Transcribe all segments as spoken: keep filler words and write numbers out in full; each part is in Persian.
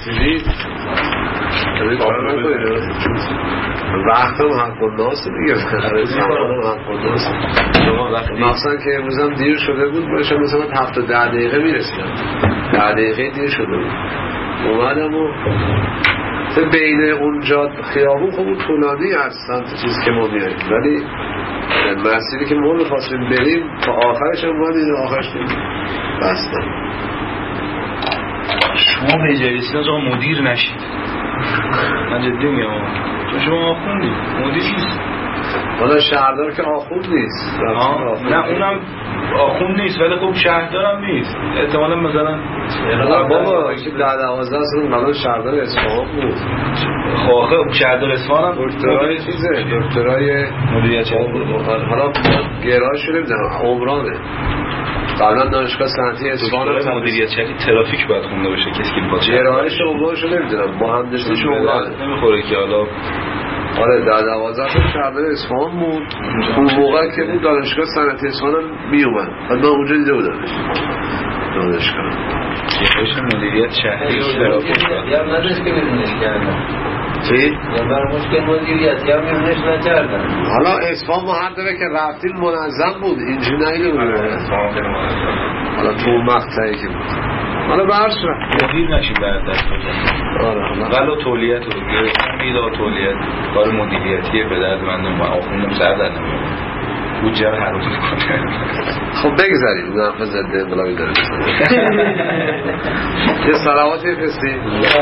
رسیدید وقت هم حق الناس دیگه مخصوصا که امروز هم دیر شده بود باشه مثلا هفت و ده دقیقه میرسیدم ده دقیقه دیر شده بود اومدم و بین اونجا خیابون خب اون طولانی از سمت چیز که ما میاییم ولی مسیری که ما میخواستیم بریم تا آخرش هم باید این آخرش بریم بستم. شما به جلیسی ها مدیر نشید من جدی میگم چون شما آخوندی مدیر نیست حالا شهردار که آخوند نیست نه اونم آخوند نیست ولی خب شهردار هم نیست احتمالا مثلا بابا که در دوازده سال قبل شهردار اصفهان بود خواهه شهردار اصفهان هم دکترای چیزه دکترای مدیریت بود حالا گرای شده میدنم عمرانه قبلا دانشگاه صنعتی اصفهان مدیریت شهری ترافیک باید خونده باشه کسی که میخواد گرایش عمران شده نمیدونم مهندسی عمرانه نمیخوره که حالا آره در دوازده سال شهردار اصفهان بود اون موقع که بود دانشگاه صنعتی اصفهان هم میومد من اونجا دیده بودمش دانشگاه گرایش مدیریت شهری و ترافیک یا نداشت که بیرونش کردن چی؟ یا بر مشکل مدیریت یا بیرونش نکردن حالا اصفهان ما هر داره که رفتیم منظم بود اینجوری نهیده بود حالا تو مقطعی که بود حالا برش رفت مدیر نشید بعد دست بزن ولا تولیت رو میلا تولیت کار مدیریتیه به درد من نمیم آخوندم سر در نمیم بودجه رو حروف میکنه خب بگذاریم اون حرف زده انقلابی داره یه صلواتی بفرستیم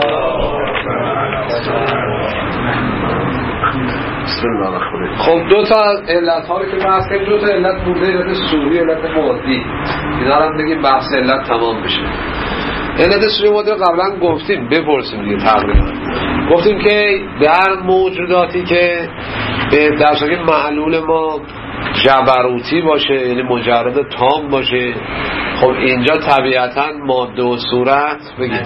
بسم الله الرحمن الرحیم. خب دو تا از علت ها رو که بحث کنیم دو تا علت مونده علت سوری علت مادی اینا رو هم بگیم بحث علت تمام بشه. علت سوری مادی رو قبلا گفتیم بپرسیم دیگه تقریبا گفتیم که در موجوداتی که در شکل معلول ما جبروتی باشه یعنی مجرد تام باشه خب اینجا طبیعتا ماده و صورت بگید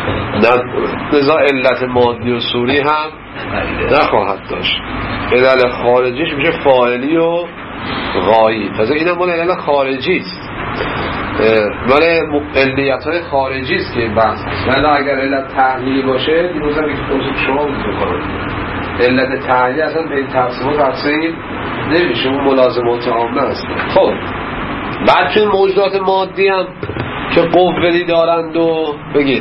لذا علت مادی و صوری هم نخواهد داشت. علت خارجیش میشه فاعلی و غایی تازه این هم مال علت خارجی است مال علیت های خارجی است که بحث ولی اگر علت تحلیلی باشه دیروز هم یک توضیح شما میکنم علت تحلیلی اصلا به این تقسیمات تقسیم نمیشه اون ملازمات عامه است. خب بعد چون موجودات مادی هم که قوه‌ای دارند و بگید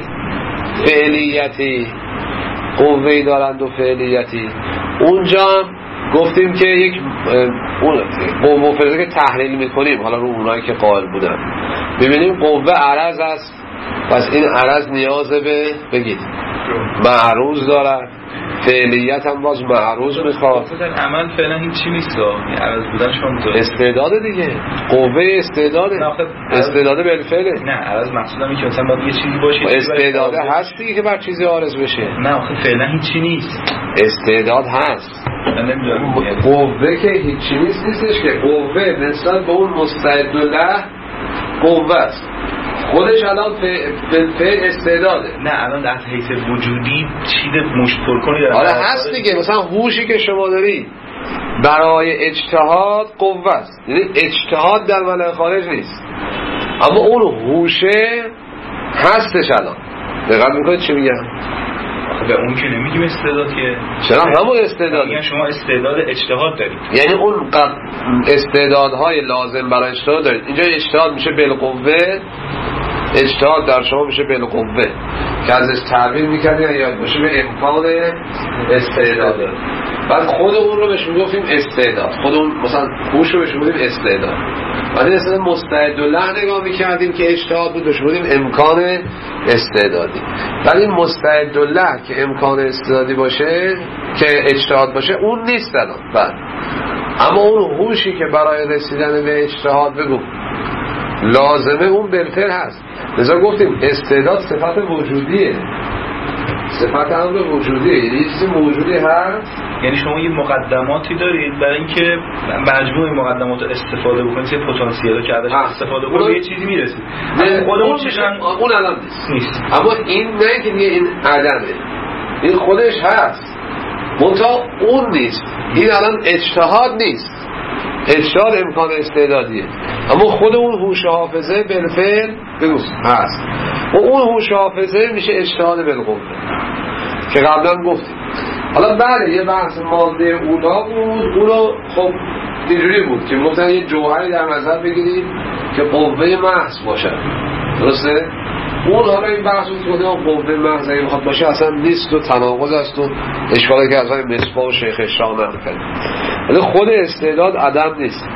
فعلیتی قوه‌ای دارند و فعلیتی اونجا هم گفتیم که یک اون قوه فرضی که تحلیل میکنیم حالا رو اونایی که قائل بودن ببینیم قوه عرض است پس این عرض نیاز به بگید معروض دارد فعلیت هم باز معروض میخواد در عمل فعلا هیچ چی نیست عرض بودن شما استعداد دیگه قوه استعداده استعداده بالفعله نه عرض مقصودم اینه که مثلا باید یه چیزی باشه استعداده هست دیگه که بر چیزی عارض بشه نه آخه فعلا هیچ چی نیست استعداد هست من نمیدونم قوه که هیچ چی نیست نیستش که قوه نسبت به اون مستعد له قوه است خودش الان فعل استعداده نه الان در حیث وجودی چیز مشترک کنی داره آره هست دیگه مثلا هوشی که شما داری برای اجتهاد قوه است یعنی اجتهاد در ملأ خارج نیست اما اون هوشه هستش الان دقیق میکنید چی میگم به اون که نمیگیم استعداد که چرا همون استعداد میگن شما استعداد اجتهاد دارید یعنی اون استعدادهای لازم برای اجتهاد دارید اینجا اجتهاد میشه بالقوه اجتهاد در شما میشه بالقوه که ازش تعبیر میکنی یاد باشه به امکان استعداد بعد خود اون رو بهش میگفتیم استعداد خود اون مثلا هوش رو بهش میگفتیم استعداد بعد اصلا مستعد له نگاه میکردیم که اجتهاد بود بهش میگفتیم امکان استعدادی ولی این مستعد له که امکان استعدادی باشه که اجتهاد باشه اون نیست الان بعد اما اون هوشی که برای رسیدن به اجتهاد بگو لازمه اون بالفعل هست لذا گفتیم استعداد صفت وجودیه صفت امر وجودیه یعنی چیزی موجودی هست یعنی شما یه مقدماتی دارید برای اینکه مجموع مقدمات رو استفاده بکنید یه پتانسیل که ازش استفاده کنید یه چیزی میرسید خود اون چیزن اون الان نیست نیست اما این نه که این عدمه این خودش هست منتها اون نیست این الان اجتهاد نیست اجتهاد امکان استعدادیه اما خود اون هوش حافظه بالفعل بگو هست و اون هوش حافظه میشه اجتهاد بالقوه که قبلا گفتیم. حالا بله یه بحث ماده اونا بود، اونو خب اینجوری بود که گفتن یه جوهری در نظر بگیرید که قوه محض باشه، درسته؟ اون حالا این بحث بود که قوه محض اگه میخواد باشه اصلا نیست و تناقض است و اشکالی که از های مصباح و شیخ اشراق نقل کرد. ولی خود استعداد عدم نیست،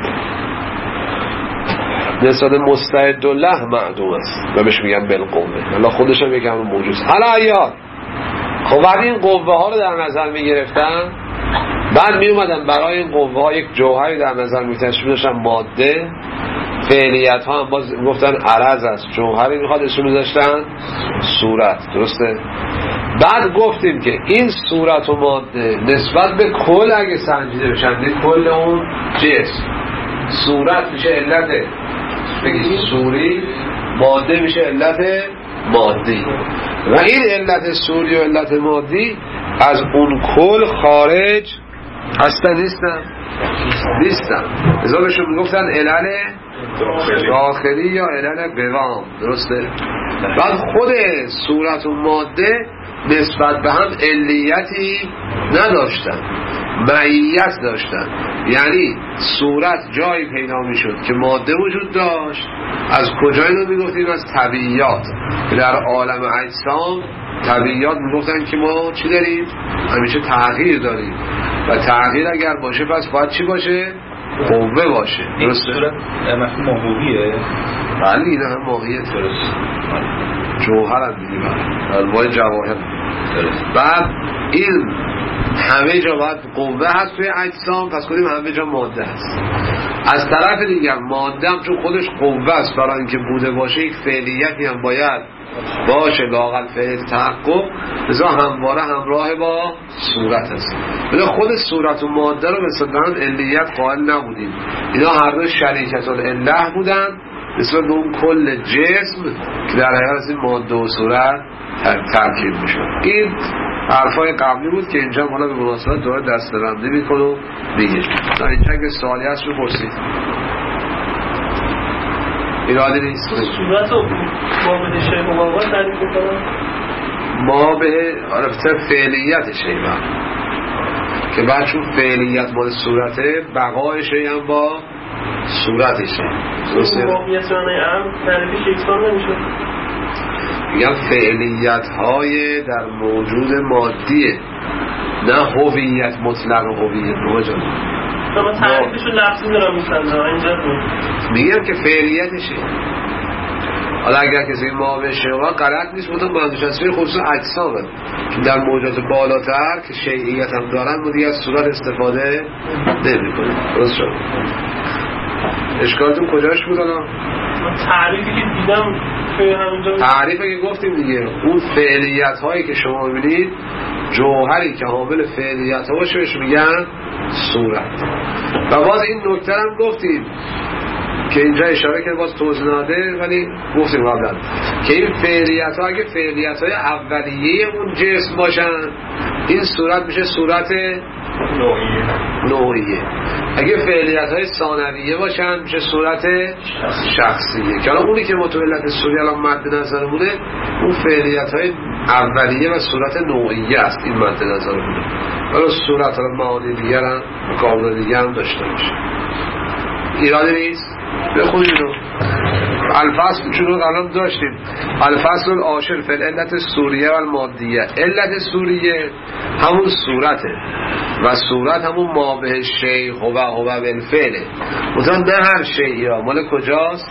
نسبت مستعد الله معدوم است و بهش میگن بالقوه، حالا خودش هم یکم موجود. حالا یا خب وقتی این قوه ها رو در نظر میگرفتن، بعد میومدن برای این قوه ها یک جوهری در نظر میتشون داشتن ماده، فعلیت ها هم باز گفتن عرض است، جوهری میخواد اسم میذاشتن صورت، درسته؟ بعد گفتیم که این صورت و ماده نسبت به کل اگه سنجیده بشن، کل اون جسم، صورت میشه علت بگید صوری، ماده میشه علت مادی و این علت صوری و علت مادی از اون کل خارج هستن نیستن نیستن ازا بهشون میگفتن علل داخلی یا علل قوام، درسته؟ بعد خود صورت و ماده نسبت به هم علیتی نداشتن، معیت داشتن. یعنی صورت جایی پیدا میشد که ماده وجود داشت. از کجا اینو میگفتیم؟ از طبیعیات. در عالم اجسام طبیعیات میگفتن که ما چی داریم؟ همیشه تغییر داریم و تغییر اگر باشه پس باید چی باشه؟ قوه باشه، درسته؟ صورت مفهوم ماهویه؟ بله این هم ماهیت، درست. جوهر هم دیدیم انواع جواهر. بعد این همه جا باید قوه هست توی اجسام، پس کنیم همه جا ماده هست. از طرف دیگر ماده هم چون خودش قوه است، برای اینکه بوده باشه یک فعلیتی هم باید باشه، لااقل فعل تحقق، لذا همواره همراه با صورت است. ولی خود صورت و ماده رو مثل هم علیت قائل نبودیم، اینا هر دو شریکت الالله بودن نسبت به اون کل جسم که در حیات این ماده و صورت ترکیب میشه. این حرفای قبلی بود که اینجا حالا به مناسبت داره دست بندی میکنه و میگه. تا اینجا که سوالی هست رو پرسید. ایرادی نیست. صورت و ما به شیء مقابل تعریف میکنم؟ ما به عرفت فعلیت شیء که بعد چون فعلیت مال صورته، بقای شیء هم با صورتشه. درسته؟ واقعیت رانه هم تعریفش یکسان نمیشه. میگم فعلیت های در موجود مادیه، نه هویت مطلق و هویت نوجان. شما تعریفشو لفظی دارم میسنده اینجا رو میگم که فعلیتشه. حالا اگر کسی ما به شما غلط نیست، بودم مندوش تصویر خصوص اجسامه که در موجودات بالاتر که شیعیت هم دارن ما دیگه از صورت استفاده نمی کنیم. درست شد؟ اشکالتون کجاش بود الان؟ تعریفی که دیدم که همینجا تعریفی که گفتیم دیگه، اون فعلیت هایی که شما ببینید، جوهری که حامل فعلیت ها باشه بهش میگن صورت. و باز این نکته هم گفتیم که اینجا اشاره که باز توضیح ناده، ولی گفتیم قبلا که این فعلیت ها اگه فعلیت های اولیه اون جسم باشن، این صورت میشه صورت نوعیه نوعیه. اگه فعلیت های ثانویه باشن میشه صورت شخصیه. که الان اونی که ما تو علت صوری الان مد نظرمونه اون فعلیت های اولیه و صورت نوعیه است، این مد نظرمونه. ولی صورت ها معانی دیگر هم مقابل دیگر هم داشته باشه، ایرادی نیست. بخونید رو الفصل چون رو قبلا داشتیم، الفصل العاشر فی العلت سوریه و المادیه. علت سوریه همون صورته و صورت همون ما به شیء هو هو بالفعل. مثلا نه هر شیئی ها مال کجاست؟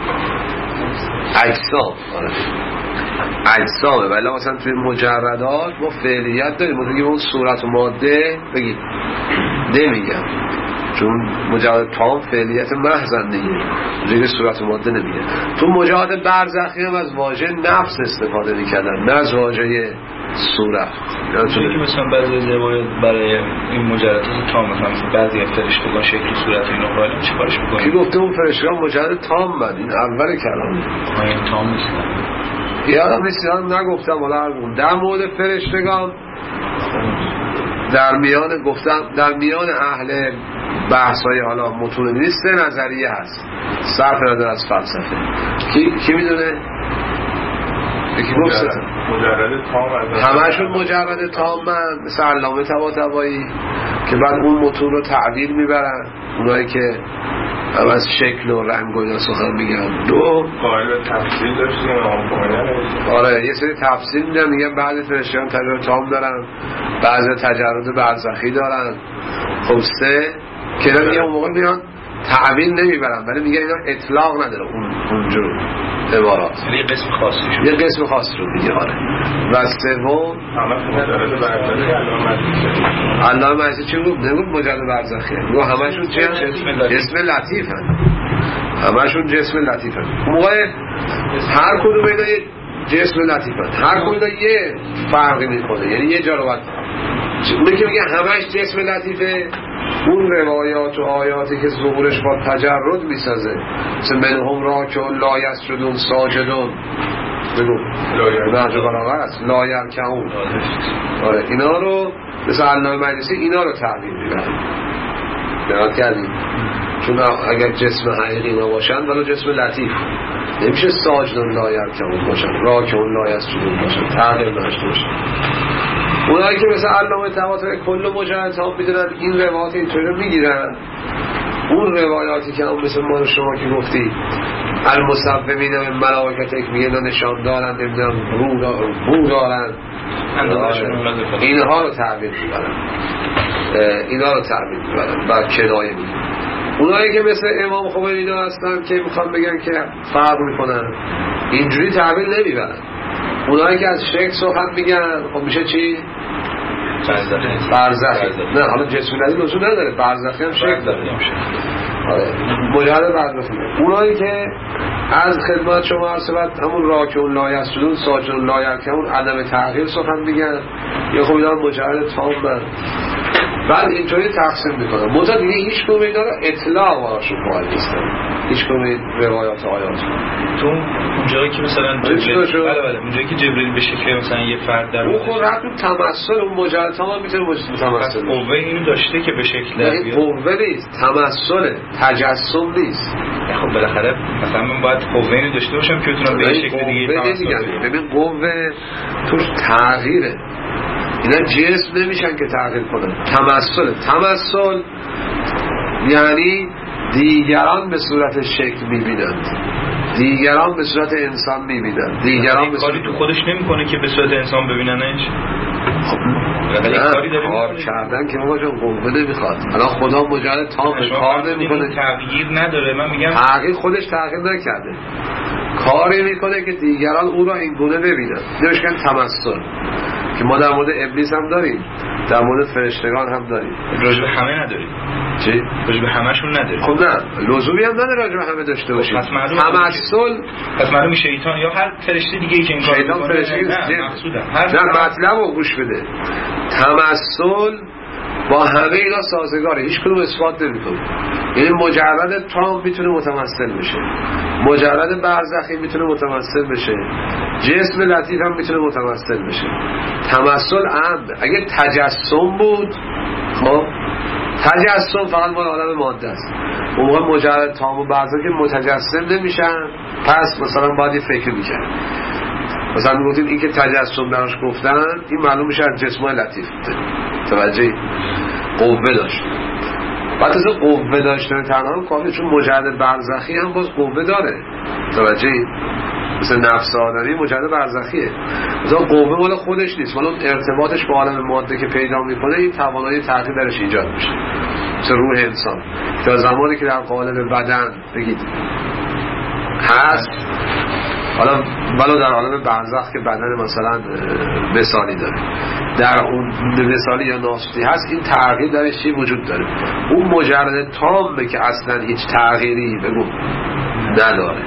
اجسام. اجسامه. ولی مثلا توی مجردات ما فعلیت داریم، ما بگیم اون صورت و ماده بگید نمیگم، چون مجرد تام فعلیت محضن دیگه، دیگه صورت و ماده نمیگه. تو مجاهد برزخی هم از واژه نفس استفاده میکردن، نه از واژه صورت. چون که مثلا بعضی روایات برای این مجردات تام مثلا بعضی فرشتگان شکل صورت اینو قائل چه کارش میکنه؟ کی گفته اون فرشتگان مجرد تام بود؟ این اول کلامه. این تام نیست. یادم نیست، نگفتم ولی هر در مورد فرشتگان در میان گفتم در میان اهل بحثای حالا متون نیست، نظریه هست صرف نظر از فلسفه. کی کی میدونه؟ یکی گفت مجرد تام، همشون مجرد تامن، مثل علامه طباطبایی که بعد اون متون رو تعبیر میبرن، اونایی که هم از شکل و رنگ و اینا سخن میگن. دو قائل به تفصیل داشتیم امام خمینی. آره یه سری تفصیل میدن، میگن بعضی فرشتگان تجربه تام دارن، بعضی تجرد برزخی دارن. خب سه که میگن اون موقع میان تعبیر نمیبرن، ولی میگن اینا اطلاق نداره اون اونجور عبارات، یه قسم خاصی شد، یه قسم خاص رو میگه. آره و سوم همه مجرد برزخی علامه مجلسی چی بود؟ نگود مجرد برزخی، نگو همشون چی هست؟ جسم لطیف هست، همشون جسم لطیف هست. موقع هر کدوم اینا یه جسم لطیف هست، هر کدوم اینا یه فرقی میکنه، یعنی یه جا رو باید اونه که میگه همش جسم لطیفه، اون روایات و آیاتی که ظهورش با تجرد میسازه، مثل منهم را که لا یسجدون ساجدون، بگو نهج بلاغه است، لا یرکعون، آره اینا رو مثل علامه مجلسی اینا رو تعبیر میبرن. دقت کردیم؟ چون اگر جسم حقیقی اینا باشن ولی جسم لطیف نمیشه ساجدون لا یرکعون باشن، راکعون لا یسجدون باشن، تغییر نشته باشن. اونایی که مثل علامه طباطبایی کل مجرد ها میدونن این روایات اینطوری رو میگیرن، اون روایاتی که هم مثل ما شما که گفتی المصومین من ملائکتک میگن نشان دارن، نمیدونم رو دارن، بو دارن، اینها رو تعبیر میبرن، اینها رو تعبیر میبرن و کنایه میبرن. اونایی که مثل امام خمینی اینا هستن که میخوان بگن که فرق میکنن، اینجوری تعبیر نمیبرن. اونایی که از شک سخن میگن، خب میشه چی؟ برزخی. نه حالا جسمی ندی لزوم نداره، برزخی هم شک داره. آره مجرد برزخی. اونایی که از خدمت شما عرض همون راکعون لا یسجدون ساجدون لا یرکعون عدم تغییر سخن میگن، یا خب اینا مجرد تام. بعد اینطوری تقسیم میکنن. مطلب دیگه هیچ کدوم اینا رو اطلاق وارشون قائل نیستن، هیچ کدوم روایات و آیات. تو اونجایی که مثلا جبرئیل بله بله اونجایی که جبرئیل به شکل مثلا یه فرد در اون خود حتی تمثل اون مجرد تمام میتونه متمثل قوه اینو داشته که به شکل در بیاد. قوه نیست، تمثل، تجسم نیست. خب بالاخره مثلا من باید قوه اینو داشته باشم که بتونم به شکل دیگه تمثل کنم. ببین قوه توش تغییره، اینا جسم نمیشن که تغییر کنن. تمثل تمثل یعنی دیگران به صورت شکل میبینند، دیگران به صورت انسان میبینند، دیگران به کاری تو خودش نمیکنه که به صورت انسان ببیننش. خب نه کار کردن که ما جان قوه نمیخواد. الان خدا مجرد تام کار نمیکنه، تغییر نداره. من میگم تغییر خودش تغییر نکرده، کاری میکنه که دیگران او را این گونه ببینن. نمیشکن تمثل که ما در مورد ابلیس هم داریم، در مورد فرشتگان هم داریم. راجع به همه نداریم. چی؟ راجع به همشون نداریم. خب نه لزومی هم نداره راجع به همه داشته باشیم. تمثل پس معلوم شیطان یا هر فرشته دیگه ای که این کارو میکنه، شیطان فرشته نه مقصودم نه مطلب رو گوش بده. تمثل با همه اینا سازگاره، هیچ کدوم اثبات نمیکنه. یعنی مجرد تام میتونه متمثل بشه، مجرد برزخی میتونه متمثل بشه، جسم لطیف هم میتونه متمثل بشه. تمثل عمد. اگه تجسم بود، خب تجسم فقط مال عالم ماده است. اون موقع مجرد تام و برزخی متجسم نمیشن، پس مثلا باید فکر میکنن. مثلا میگفتیم این که تجسم داشت گفتن، این معلوم میشه از جسمای لطیف بوده. توجهی؟ قوه داشت. بعد از قوه داشتن تنها هم کافیه، چون مجرد برزخی هم باز قوه داره. توجهی؟ مثل نفس آدمی مجرد برزخیه، مثلا قوه مال خودش نیست، مال ارتباطش با عالم ماده که پیدا میکنه این توانایی تغییر درش ایجاد میشه. مثل روح انسان که زمانی که در قالب بدن بگید هست، حالا ولو در عالم برزخ که بدن مثلا مثالی داره، در اون مثالی یا ناسوتی هست، این تغییر درش چی وجود داره. اون مجرد تامه که اصلا هیچ تغییری بگو نداره.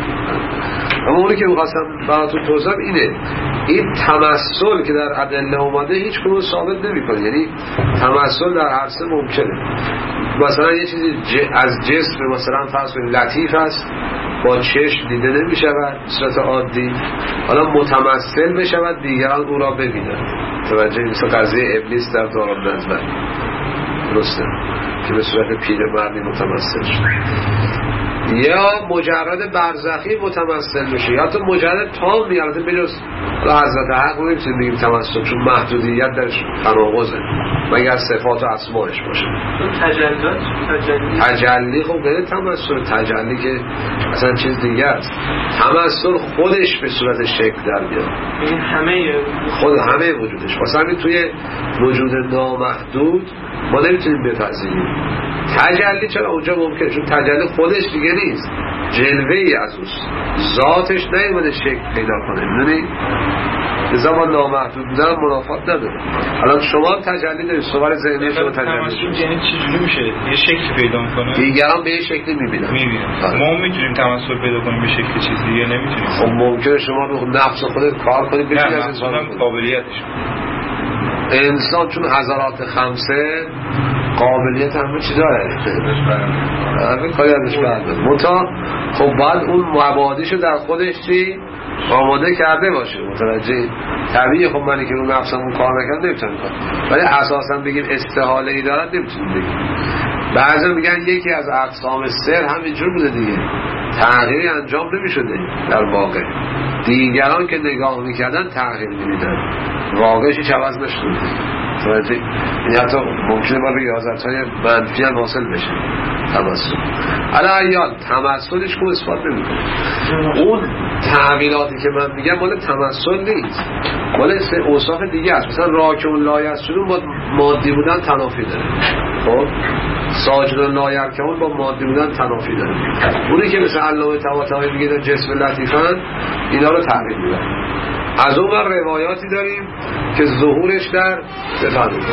اما اونی که میخواستم براتون توضیح اینه، این تمثل که در ادله اومده هیچ کدوم ثابت نمیکنه. یعنی تمثل در هر سه ممکنه. مثلا یه چیزی ج... از جسم مثلا فرض کنید لطیف است، با چشم دیده نمیشود صورت عادی، حالا متمثل بشود دیگران او را ببینند. توجه مثل قضیه ابلیس در دارالنظر. درسته که به صورت پیرمردی متمثل شد، یا مجرد برزخی متمثل بشه، یا تو مجرد تام میارده بجز حضرت حق رو نمیتونیم بگیم تمثل، چون محدودیت درش تناقضه مگر صفات و اسمایش باشه. تجلیات تجلی تجلی خب غیر تمثل، تجلی که اصلا چیز دیگه است. تمثل خودش به صورت شکل در میاد، این همه خود همه وجودش. واسه همین توی وجود نامحدود ما نمیتونیم بپذیریم. تجلی چرا اونجا ممکنه؟ چون تجلی خودش دیگه نیست، جلوه ای از اوست، ذاتش نیومده شکل پیدا کنه. میدونی؟ لذا ما نامحدود بودن منافات نداره. الان شما تجلی دارید، صور ذهنی شما تجلی دارید، یعنی چجوری میشه یه شکل پیدا میکنه؟ دیگران به یه شکلی میبینن میبینن. ما میتونیم تمثل پیدا کنیم به شکل چیز دیگه نمیتونیم. خب ممکنه شما رو نفس خودت کار کنید بشید از انسان قابلیتش. انسان چون حضرات خمسه قابلیت همه چی داره، همه کاری ازش برده منطقه. خب باید اون مبادیشو در خودش چی آماده کرده باشه، متوجه؟ طبیعی خب منی که رو نفسمون کار نکنم نمیتونم کنم، ولی اساسا بگیم استحاله ای دارد نمیتونیم بگیم. بعضا میگن یکی از اقسام سر همینجور بوده دیگه، تغییری انجام نمیشده در واقع، دیگران که نگاه میکردن تغییر میدیدن، واقعش هیچ عوض نشده. این حتی ممکنه ما به یازرتای منفی هم حاصل بشه تمثل. حالا ایال تمثلش کو اثبات نمیکنه. اون تعبیراتی که من میگم مال تمثل نیست، مال سه اوصاف دیگه است. مثلا راکون لایسجدون با مادی بودن تنافی داره، خب ساجدون لایرکعون با مادی بودن تنافی داره. اونی که مثل علامه طباطبایی میگه جسم لطیفن، اینا رو تعبیر میدن. از اون بر روایاتی داریم که ظهورش در بفهمید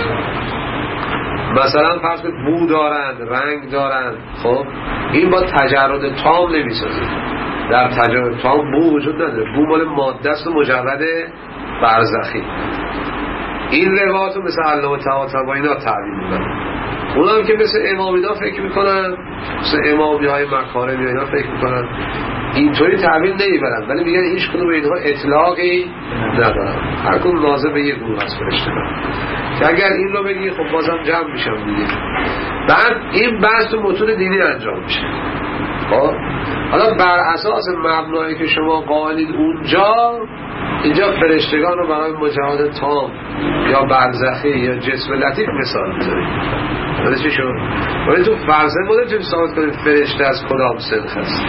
مثلا فرض بو دارند، رنگ دارند، خب این با تجرد تام نمیسازه. در تجرد تام بو وجود نداره، بو مال ماده است و مجرد برزخی. این روایات رو مثل علامه طباطبایی اینا تعبیر می‌کنن. اونا هم که مثل امامینا فکر میکنن، مثل امامی های مکارمی اینا فکر میکنن اینطوری تعبیر نمیبرن، ولی میگن هیچ کدوم اینها اطلاقی ندارن، هر کدوم ناظر به یک گروه از فرشته من. که اگر این رو بگی خب بازم جمع میشم دیگه. بعد این بحث تو متون دینی انجام میشه. خب حالا بر اساس مبنایی که شما قائلید اونجا، اینجا فرشتگان رو برای مجاهد تام یا برزخی یا جسم لطیف مثال میذارید. ولی چی شد؟ ولی تو فرضه ما نمیتونیم ثابت کنیم فرشته از کدام صدق هست.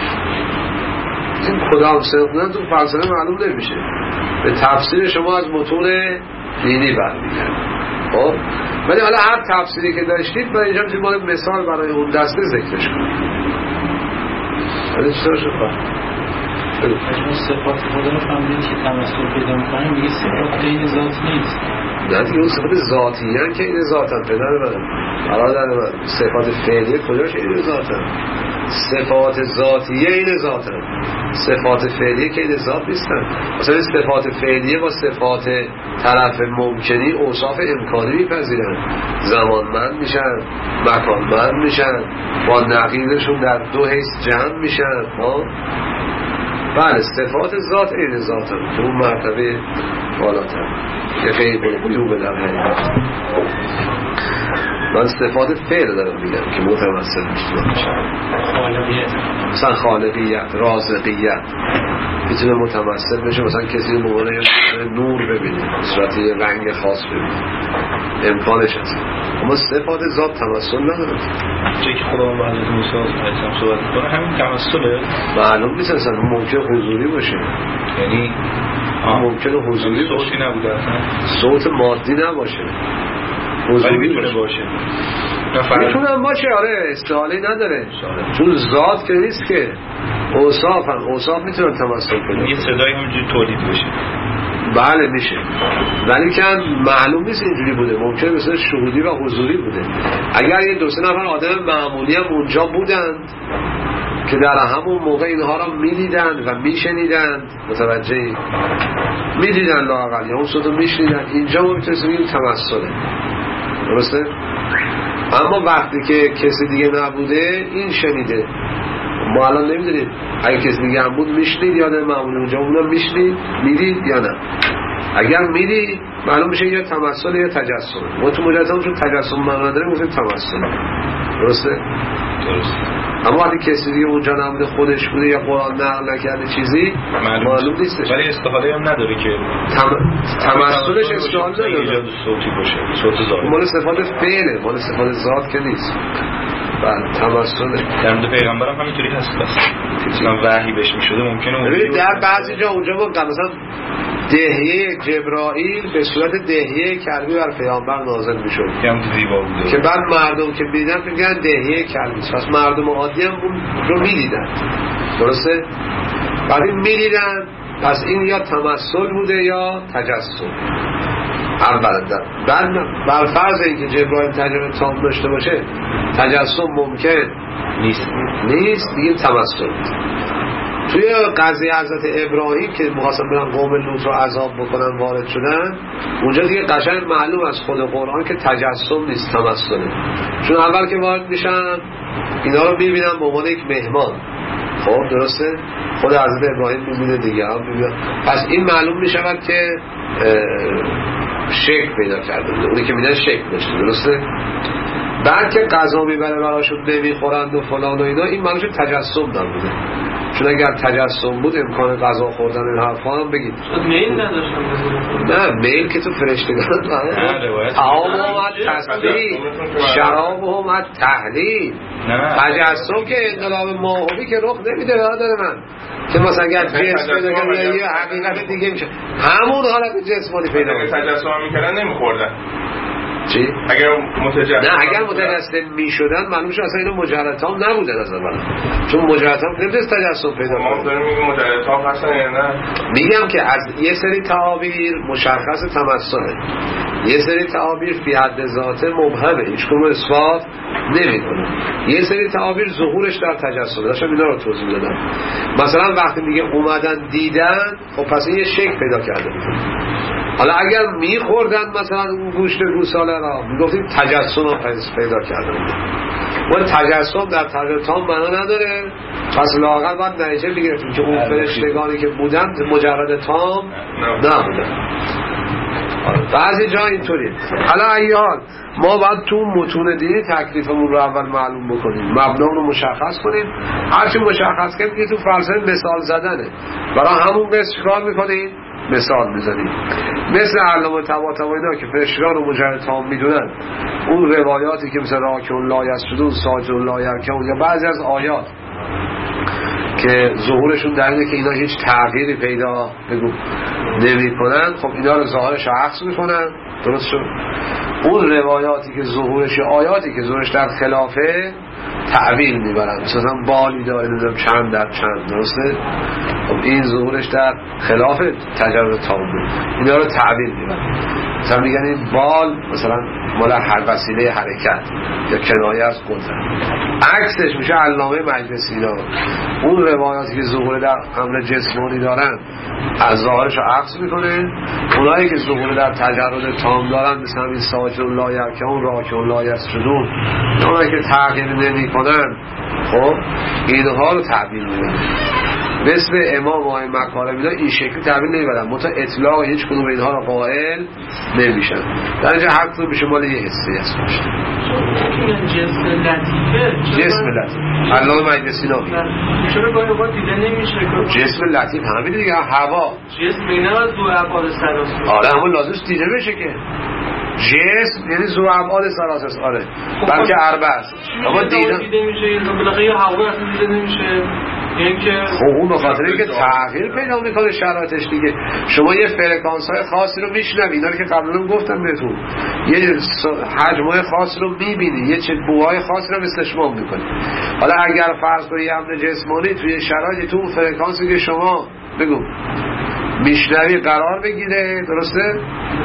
این کدام صدق بودن تو فرضه معلوم نمیشه، به تفسیر شما از متون دینی برمیگرده. خب ولی حالا هر تفسیری که داشتید برای اینجا میتونیم مثال برای اون دسته ذکرش کنیم. ولی چطور شد با؟ اجماع صفات خدا رو فهمیدید که تمثل پیدا میکنیم، میگه صفات این ذات نیست. نه دیگه اون صفات ذاتی هن که این ذات هم پدر من برادر من. صفات فعلی کجاش این ذات هم؟ صفات ذاتیه این ذات هم، صفات فعلیه که این ذات نیستن. مثلا صفات فعلیه با صفات طرف ممکنی اوصاف امکانی میپذیرن، زمانمند میشن، مکانمند میشن، با نقیضشون در دو حیث جمع میشن. ها بله صفات ذات این ذات هم تو اون مرتبه بالاتر که خیلی قیوب در حقیقت. من صفات فعل دارم میگم که متمثل میشه، خالقیت، مثلا خالقیت، رازقیت میتونه متمثل بشه. مثلا کسی ممکنه نور ببینه، صورت یه رنگ خاص ببینه، امکانش هست، اما صفات ذات تمثل نداره. چه که خدا با حضرت موسی علیه صحبت میکنه همین تمثله. معلوم نیست اصلا، ممکن حضوری باشه، یعنی ممکنه حضوری باشه، صوتی نبوده اصلا، صوت مادی نباشه، ولی میتونه باشه. میتونه باشه، آره استحاله نداره، چون ذات که نیست که، اوصاف هم اوصاف میتونن تمثل کنه. یه صدای همینجوری تولید بشه، بله میشه، ولی که معلوم نیست اینجوری بوده، ممکنه مثلا شهودی و حضوری بوده. اگر یه دو سه نفر آدم معمولی هم اونجا بودند که در همون موقع اینها را میدیدند و میشنیدند، متوجهی میدیدند لااقل یا اون صوت رو میشنیدند، اینجا ما میتونستیم بگیم تمثله، درسته؟ اما وقتی که کسی دیگه نبوده این شنیده، ما الان نمیدونیم اگه کسی دیگه هم بود میشنید یا نه، معمولی اونجا اونم میشنید میدید یا نه. اگر میدی معلوم میشه یا تمثل یا تجسم. ما تو مجسمه چون تجسم معنا نداره میگیم تمثل. درسته؟ درست. اما وقتی کسی دیگه اونجا نبوده خودش بوده یا قرآن نقل نکرده چیزی معلوم نیستش. ولی استحاله هم نداره که تم... تمثلش استحاله نداره. ایجاد صوتی باشه. صوت ظاهر. مال صفات فعله، مال صفات ذات که نیست. بعد تمثل در مورد پیغمبرم همینطوری هست. بس مثلا وحی بهش میشده ممکنه اونجوری در بعضی جا اونجا مثلا دهیه جبرائیل به صورت دهیه کلبی بر پیامبر نازل میشد که هم زیبا بوده که بعد مردم که میدیدن میگن دهیه کلبی، پس مردم عادی هم اون رو میدیدن. درسته؟ بعد این میدیدن، پس این یا تمثل بوده یا تجسم. اولا بعد بر فرض اینکه جبرائیل تجربه تام داشته باشه تجسم ممکن نیست نیست دیگه تمثل. توی قضیه حضرت ابراهیم که می‌خواستن برن قوم لوط رو عذاب بکنن وارد شدن، اونجا دیگه قشنگ معلوم از خود قرآن که تجسم نیست تمثله. چون اول که وارد میشن اینا رو می‌بینن به عنوان یک مهمان. خب درسته؟ خود حضرت ابراهیم می‌بینه دیگه هم می‌بینه. پس این معلوم می‌شود که شک پیدا کرده بوده. اونی که می‌دن شک داشته. درسته؟ بعد که غذا میبره براشون نمیخورند و فلان و اینا، این معنیش تجسم نبوده. چون اگر تجسم بود امکان غذا خوردن این حرفا هم بگید میل نداشتم. نه میل که تو فرشتگان نه. تعام اومد تصدیق شراب اومد تحلیل. تجسم که انقلاب ماهوی که رخ نمیده برادر من که مثلا اگر جسم پیدا کنه یا حقیقت دیگه میشه همون حالت جسمانی پیدا کنه. تجسم میکردن نمیخوردن چی؟ اگر متجسم نه اگر متجسم می شدن معلوم شد اصلا اینو مجرد هم نبودن از اول، چون مجرد هم نمیدونست تجسم پیدا کنه. ما داریم میگیم مجرد هم هستن یا نه؟ میگم که از یه سری تعابیر مشخص تمثله، یه سری تعابیر فی حد ذات مبهمه، هیچ کدوم اثبات نمیکنه. یه سری تعابیر ظهورش در تجسم. داشتم اینا رو توضیح دادم. مثلا وقتی میگه اومدن دیدن، خب پس این یه شکل پیدا کرده. حالا اگر میخوردن مثلا اون گوشت گوساله را میگفتیم تجسم رو پیدا کردن. ولی تجسم در تجربه تام معنا نداره، پس لااقل باید نتیجه بگیریم که اون فرشتگانی که بودن مجرد تام نبودن. بعضی جا اینطوری. حالا ایال ما باید تو متون دینی تکلیفمون رو اول معلوم بکنیم، مبنامون رو مشخص کنیم. هرچی مشخص کنیم که تو فلسفه مثال زدنه، برای همون قصد کار میکنیم مثال میزنیم. مثل علامه طباطبایی اینا که فرشتگان رو مجرد تام میدونن، اون روایاتی که مثل راکون لا یسجدون ساجدون لا یرکعون یا بعضی از آیات که ظهورشون در اینه که اینا هیچ تغییری پیدا بگو نمی کنن، خب اینا رو ظاهرش عکس میکنن. درست شد؟ اون روایاتی که ظهورش آیاتی که ظهورش در خلافه تعبیر میبرن، مثلا بالی داره نمیدونم چند در چند. درسته؟ خب این ظهورش در خلاف تجربه تامه، اینا رو تعبیر میبرن. مثلا میگن این بال مثلا مال هر وسیله حرکت یا کنایه از قدرت. عکسش میشه علامه مجلسی اینا. اون روایاتی که ظهور در امر جسمانی دارن از ظاهرش رو عکس میکنه. اونایی که ظهور در تجرد تام دارن مثل همین ساجدون لا یرکعون راکعون لا یسجدون، اونایی که تغییر نمی کنن خب اینها رو تعبیر میبرن. مثل امام آقای مکارم اینا این شکلی تعبیر نمیبرن، متا اطلاق هیچ کدوم اینها رو قائل نمیشن. در اینجا حق تو میشه مال یه حسی هست باشه. جسم لطیفه جسم لطیف علامه مجلسی نامی چرا گاهی اوقات دیده نمیشه جسم لطیف همین دیگه هوا جسم اینا از دو ابعاد سراسر. آره همون لازم دیده بشه که جسم یعنی زو ابعاد سراسر. آره بلکه اربع است. اما دیده میشه بالاخره یه هوا اصلا دیده نمیشه. خب اون بخاطر اینکه تغییر پیدا میکنه شرایطش دیگه. شما یه فرکانس های خاصی رو میشنوی، اینا رو که قبلا گفتم بهتون، یه حجمای خاصی رو میبینی، یه چه بوهای خاصی رو استشمام میکنی. حالا اگر فرض کنی یه امر جسمانی توی شرایطی تو اون فرکانسی که شما بگو میشنوی قرار بگیره، درسته؟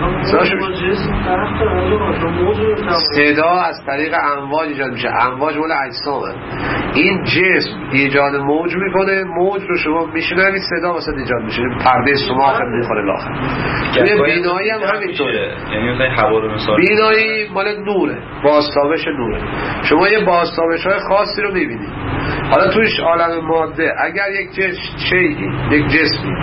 صدا از طریق امواج ایجاد میشه. امواج مال اجسامه. این جسم ایجاد موج میکنه، موج رو شما میشنوید صدا واسه ایجاد میشه، پرده سماخ میخوره لاخر. توی بینایی هم همینطوره. یعنی مثلا هوا رو مثال بینایی مال نوره، بازتابش نوره. شما یه بازتابش های خاصی رو میبینید. حالا تویش عالم ماده اگر یک چیزی یک جسمی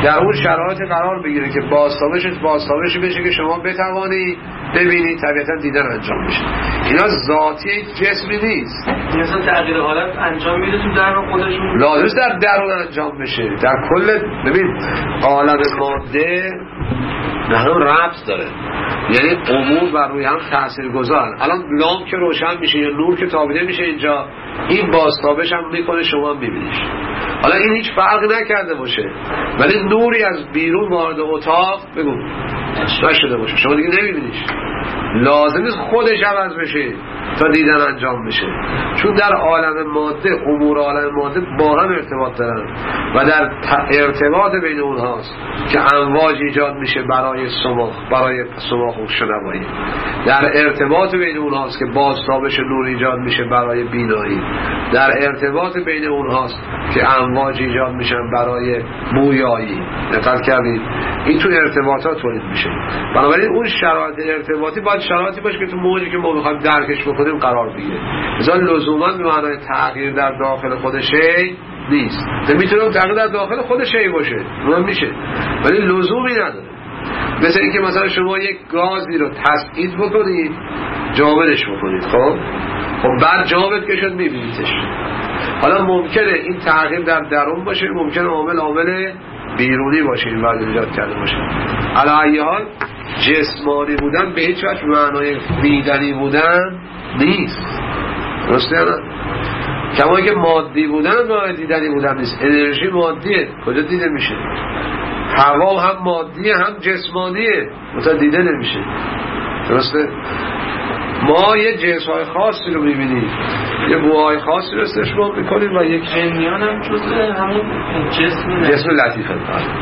در اون شرایط قرار بگیره که بازتابش بازتابشی بشه که شما بتوانید ببینید، طبیعتا دیدن انجام بشه. اینا ذاتی جسمی نیست. مثلا تغییر حالت انجام میده تو درون خودشون، لازم در درون انجام بشه. در کل ببین عالم ماده به هم ربط داره، یعنی امور بر روی هم تأثیر گذارن. الان لامپ که روشن میشه یا نور که تابیده میشه اینجا، این بازتابش هم میکنه، شما هم میبینیش. حالا این هیچ فرق نکرده باشه ولی نوری از بیرون وارد اتاق بگو نشده باشه، شما دیگه نمیبینیش. لازم نیست خودش عوض بشه تا دیدن انجام بشه، چون در عالم ماده امور عالم ماده با هم ارتباط دارن و در ارتباط بین اونهاست که امواج ایجاد میشه برای سماخ، برای سماخ و شنوایی. در ارتباط بین اونهاست که بازتابش نور ایجاد میشه برای بینایی. در ارتباط بین اونهاست که امواج ایجاد میشن برای بویایی. دقت کردید؟ این تو ارتباطات تولید میشه. بنابراین اون شرایط ارتباطی باید شرایطی باشه که تو موجی که ما میخوایم درکش بکنیم قرار بگیره. مثلا لزوما به معنای تغییر در داخل خودشه نیست. نمیتونه تغییر در داخل خودشه باشه، اون میشه، ولی لزومی نداره. مثل اینکه مثلا شما یک گازی رو تسعید بکنید، جامدش بکنید، خب خب بعد جامد که شد میبینیدش. حالا ممکنه این تغییر در درون باشه، ممکنه عامل عامل بیرونی باشه، این بعد ایجاد کرده باشه. علی ای حال جسمانی بودن به هیچ وجه معنای دیدنی بودن نیست، درسته یا نه؟ کما که مادی بودن معنای دیدنی بودن نیست. انرژی مادیه، کجا دیده میشه؟ هوا هم مادیه هم جسمانیه، مثلا دیده نمیشه، درسته؟ ما یه جنس‌های خاصی رو می‌بینیم، یه بوهای خاصی رو استشمام می‌کنیم و یک جنیان هم جزء همون جسم جسم لطیفه.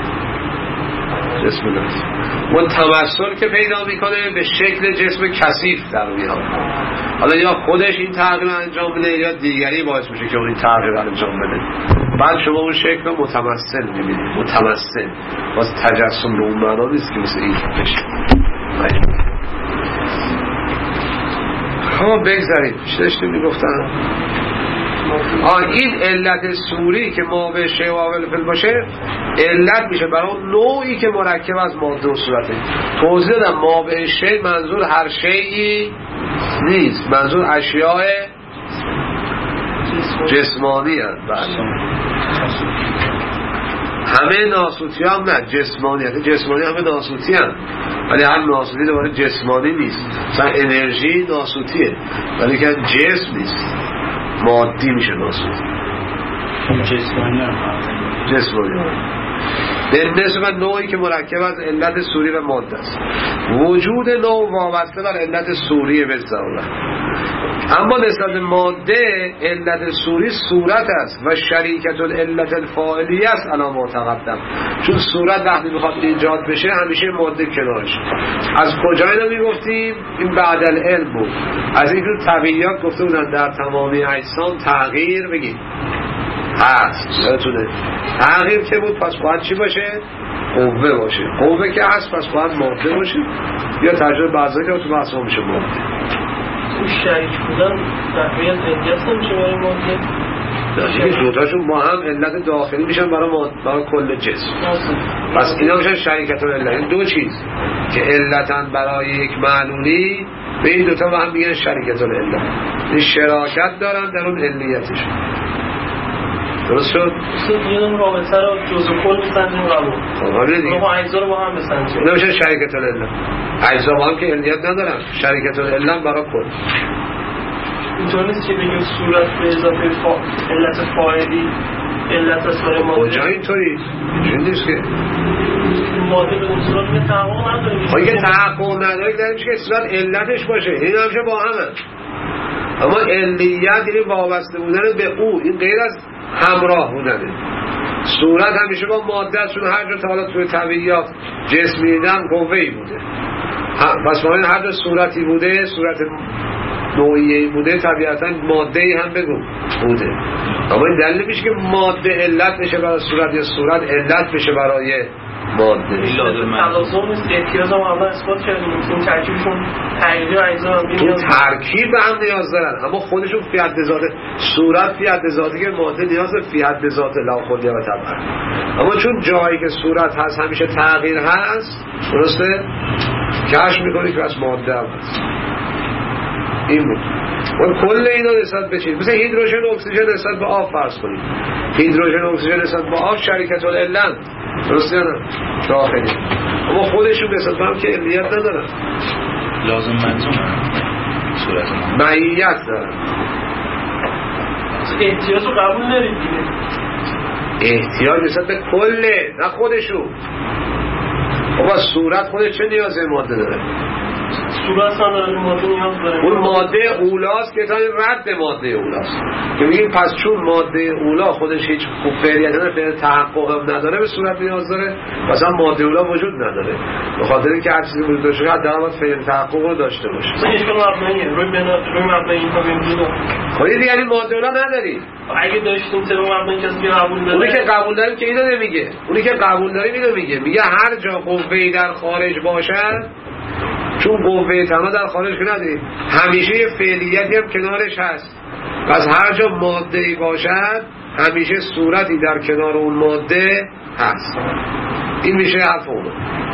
جسم لطیف اون تمثل که پیدا میکنه به شکل جسم کثیف در میاد. حالا یا خودش این تغییر انجام بده یا دیگری باعث میشه که اون این تغییر انجام بده. بعد شما اون شکل رو متمثل میبینید. متمثل باز تجسم به اون معنا نیست که مثل این بشه. خب بگذارید چی داشتیم میگفتن؟ آن این علت صوری که ما به شیء واول فل باشه علت میشه برای نوعی که مرکب از ماده و صورته. توضیح دادم ما به شیء منظور هر شیئی نیست، منظور اشیاء جسمانی هست. همه ناسوتی هم نه، جسمانی هست. جسمانی همه ناسوتی هم، ولی هر ناسوتی دوباره جسمانی نیست. مثلا انرژی ناسوتیه ولی که جسم نیست، مادی میشه ناسوتی. جسمانی هم جسمانی هم به نسبت نوعی که مرکب از علت صوری و ماده است. وجود نوع وابسته بر علت صوری به ضرورت، اما نسبت ماده علت صوری صورت است و شریکت العلت الفاعلی است علا ما تقدم. چون صورت وقتی میخواد ایجاد بشه همیشه ماده کنارش. از کجا اینو میگفتیم؟ این بعد العلم بود. از این رو طبیعیات گفته بودن در تمامی اجسام تغییر بگید هست. یادتونه تغییر که بود پس باید چی باشه؟ قوه باشه. قوه که هست پس باید ماده باشه، یا تجربه بعضی که تو بحث میشه ماده. اون شریک بودن تقریبا انجاز نمیشه برای ماده. این دوتاشون با هم علت داخلی میشن برای ماده، برای کل جسم. پس اینا میشن شریکت العلت. این دو چیز که علتن برای یک معلولی، به این دوتا با هم میگن شریکت العلت. این شراکت دارن در اون علیتشون. درست شد؟ این رابطه رو جزء کل میسنجیم قبول. خب دیگه ما اجزا رو با هم بسنجیم. نمیشه شریکت العلت. اجزا با هم که علیت ندارن، شریکت العلت برای کل. اینطور نیست که بگیم صورت به اضافه فا... علت فاعلی علت اصفار ماده. کجا اینطوری؟ اینجوری نیست که ماده به اون صورت که تحقیق نداره. خب که تحقیق نداره که نمیشه که صورت علتش باشه. این همیشه با همه. اما علیت یعنی وابسته بودن به او، این غیر از همراه بودنه. صورت همیشه با ماده است، چون هر جا تا حالا توی طبیعیات جسمی دیدن قوه‌ای بوده. پس ما این هر جا صورتی بوده، صورت نوعیه‌ای بوده، طبیعتا ماده‌ای هم بگو بوده. اما این دلیل میشه که ماده علت بشه برای صورت یا صورت علت بشه برای ماده. این لازم تلازم نیست، احتیاز هم اول اثبات کردیم این ترکیبشون تغییری و اجزا هم تو ترکیب به هم نیاز دارن، اما خودشون فی حد ذات صورت فی حد ذاتی که ماده نیاز به فی حد ذات لا کلیه و طبعا. اما چون جایی که صورت هست همیشه تغییر هست، درسته؟ کشف میکنی که از ماده هم هست. این بود و کل اینا نسبت به چیز مثل هیدروژن و اکسیژن نسبت به آب فرض کنید. هیدروژن و اکسیژن نسبت به آب شریکت العلن، درسته یا نه؟ داخلی. اما خودشون نسبت به هم که علیت ندارن، لازم منظوم صورت ما معیت دارن. احتیاج رو قبول نرید دیگه، احتیاج نسبت به کله نه خودشون. خب صورت خودش چه نیازه ماده داره؟ صورت هم داره ماده نیاز داره. اون ماده اولاست که تا این رد ماده اولاست که میگیم پس چون ماده اولا خودش هیچ خوب فعلیت نداره، فعل تحقق هم نداره، به صورت نیاز داره. مثلا ماده اولا وجود نداره، به خاطر اینکه هر چیزی وجود داشته باشه حداقل فعل تحقق رو داشته باشه. مثلا اشکال مبنیه روی بنا روی مبنای اینها ببینید. خب دیگه این ماده اولا نداری. اگه داشتیم ترم مبنای کسی قبول داره، اونی که قبول داریم که اینو نمیگه. اونی که قبول داریم اینو میگه. میگه هر جا قوه‌ای در خارج باشد، چون قوه تنها در خارج که نداریم، همیشه یه فعلیتی هم کنارش هست. پس هر جا ماده‌ای باشد همیشه صورتی در کنار اون ماده هست. این میشه حرف اونو.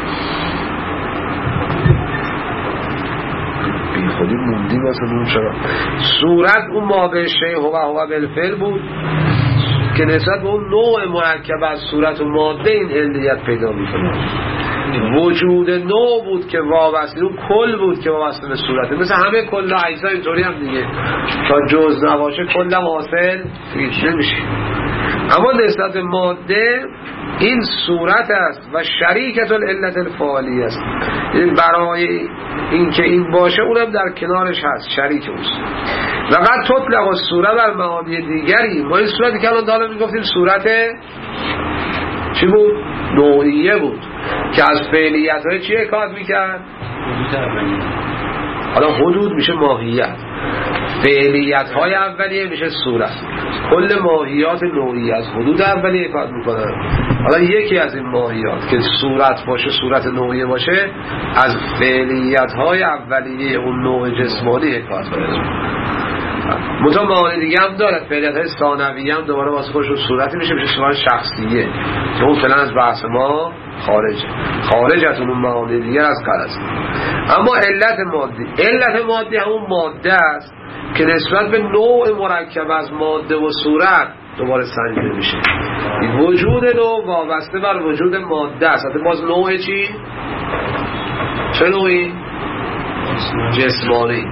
بی خودی موندی واسه اون چرا صورت اون ماده شیء هو هو بالفعل بود که نسبت به اون نوع مرکب از صورت و ماده این علیت پیدا میکنه. وجود نوع بود که وابسته، اون کل بود که وابسته به صورته. مثل همه کل اجزا اینطوری هم دیگه، تا جز نباشه کل هم حاصل نمیشه. اما نسبت به ماده این صورت است و شریکت العلت الفعالی است، یعنی برای این که این باشه اونم در کنارش هست، شریک اوست. و قد تطلق الصورت بر معانی دیگری. ما این صورتی که الان دارم میگفتیم صورت چی بود؟ نوعیه بود که از فعلیت های چی حکایت میکرد؟ حالا حدود میشه ماهیت، فعلیت های اولیه میشه صورت. کل ماهیات نوعی از حدود اولیه حکایت میکنن. حالا یکی از این ماهیات که صورت باشه، صورت نوعیه باشه، از فعلیت های اولیه اون نوع جسمانی حکایت کنه. مطمئن معانی دیگه هم داره، فعلیت های ثانویه هم دوباره واسه خودشون صورتی میشه، میشه صورت شخصیه که اون فعلا از بحث ما خارجه، خارج از اون معانی دیگه از غرض. اما علت مادی، علت مادی همون ماده است که نسبت به نوع مرکب از ماده و صورت دوباره سنجیده میشه. وجود نوع وابسته بر وجود ماده است. باز نوع چی؟ چه نوعی؟ جسمانی.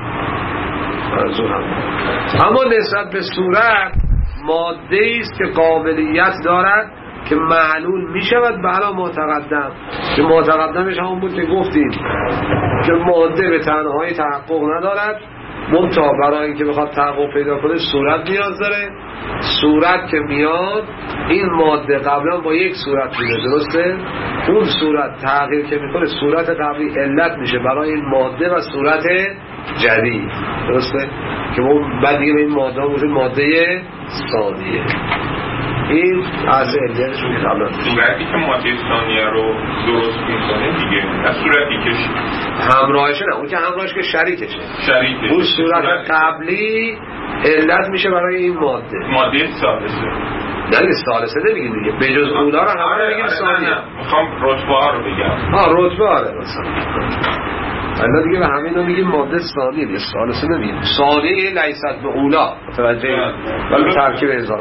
اما نسبت به صورت ماده است که قابلیت دارد که معلول می شود به علا متقدم، که متقدمش همون بود که گفتیم که ماده به تنهایی تحقق ندارد، منتها برای اینکه بخواد تحقق پیدا کنه صورت نیاز داره. صورت که میاد این ماده قبلا با یک صورت میده، درسته؟ اون صورت تغییر که میکنه صورت قبلی علت میشه برای این ماده و صورت جدید، درسته؟ که اون بعد دیگه این ماده ها بوده ماده ثانیه. این از علتش رو قبلا صورتی که ماده ثانیه رو درست میکنه دیگه، نه صورتی که همراهشه، نه اون که همراهش که شریکشه، شریکشه. اون صورت قبلی علت میشه برای این ماده ماده ثالثه. نه ثالثه نمیگیم دیگه، به جز اولا رو همه میگیم ثانیه. میخوام رتبه ها رو بگم. ها رتبه ها رو مثلا الان دیگه به همه اینا میگیم ماده ثانیه دیگه، ثالثه نمیگیم. ثانیه لیست به اولا، متوجه؟ ولی ترکیب اضافه.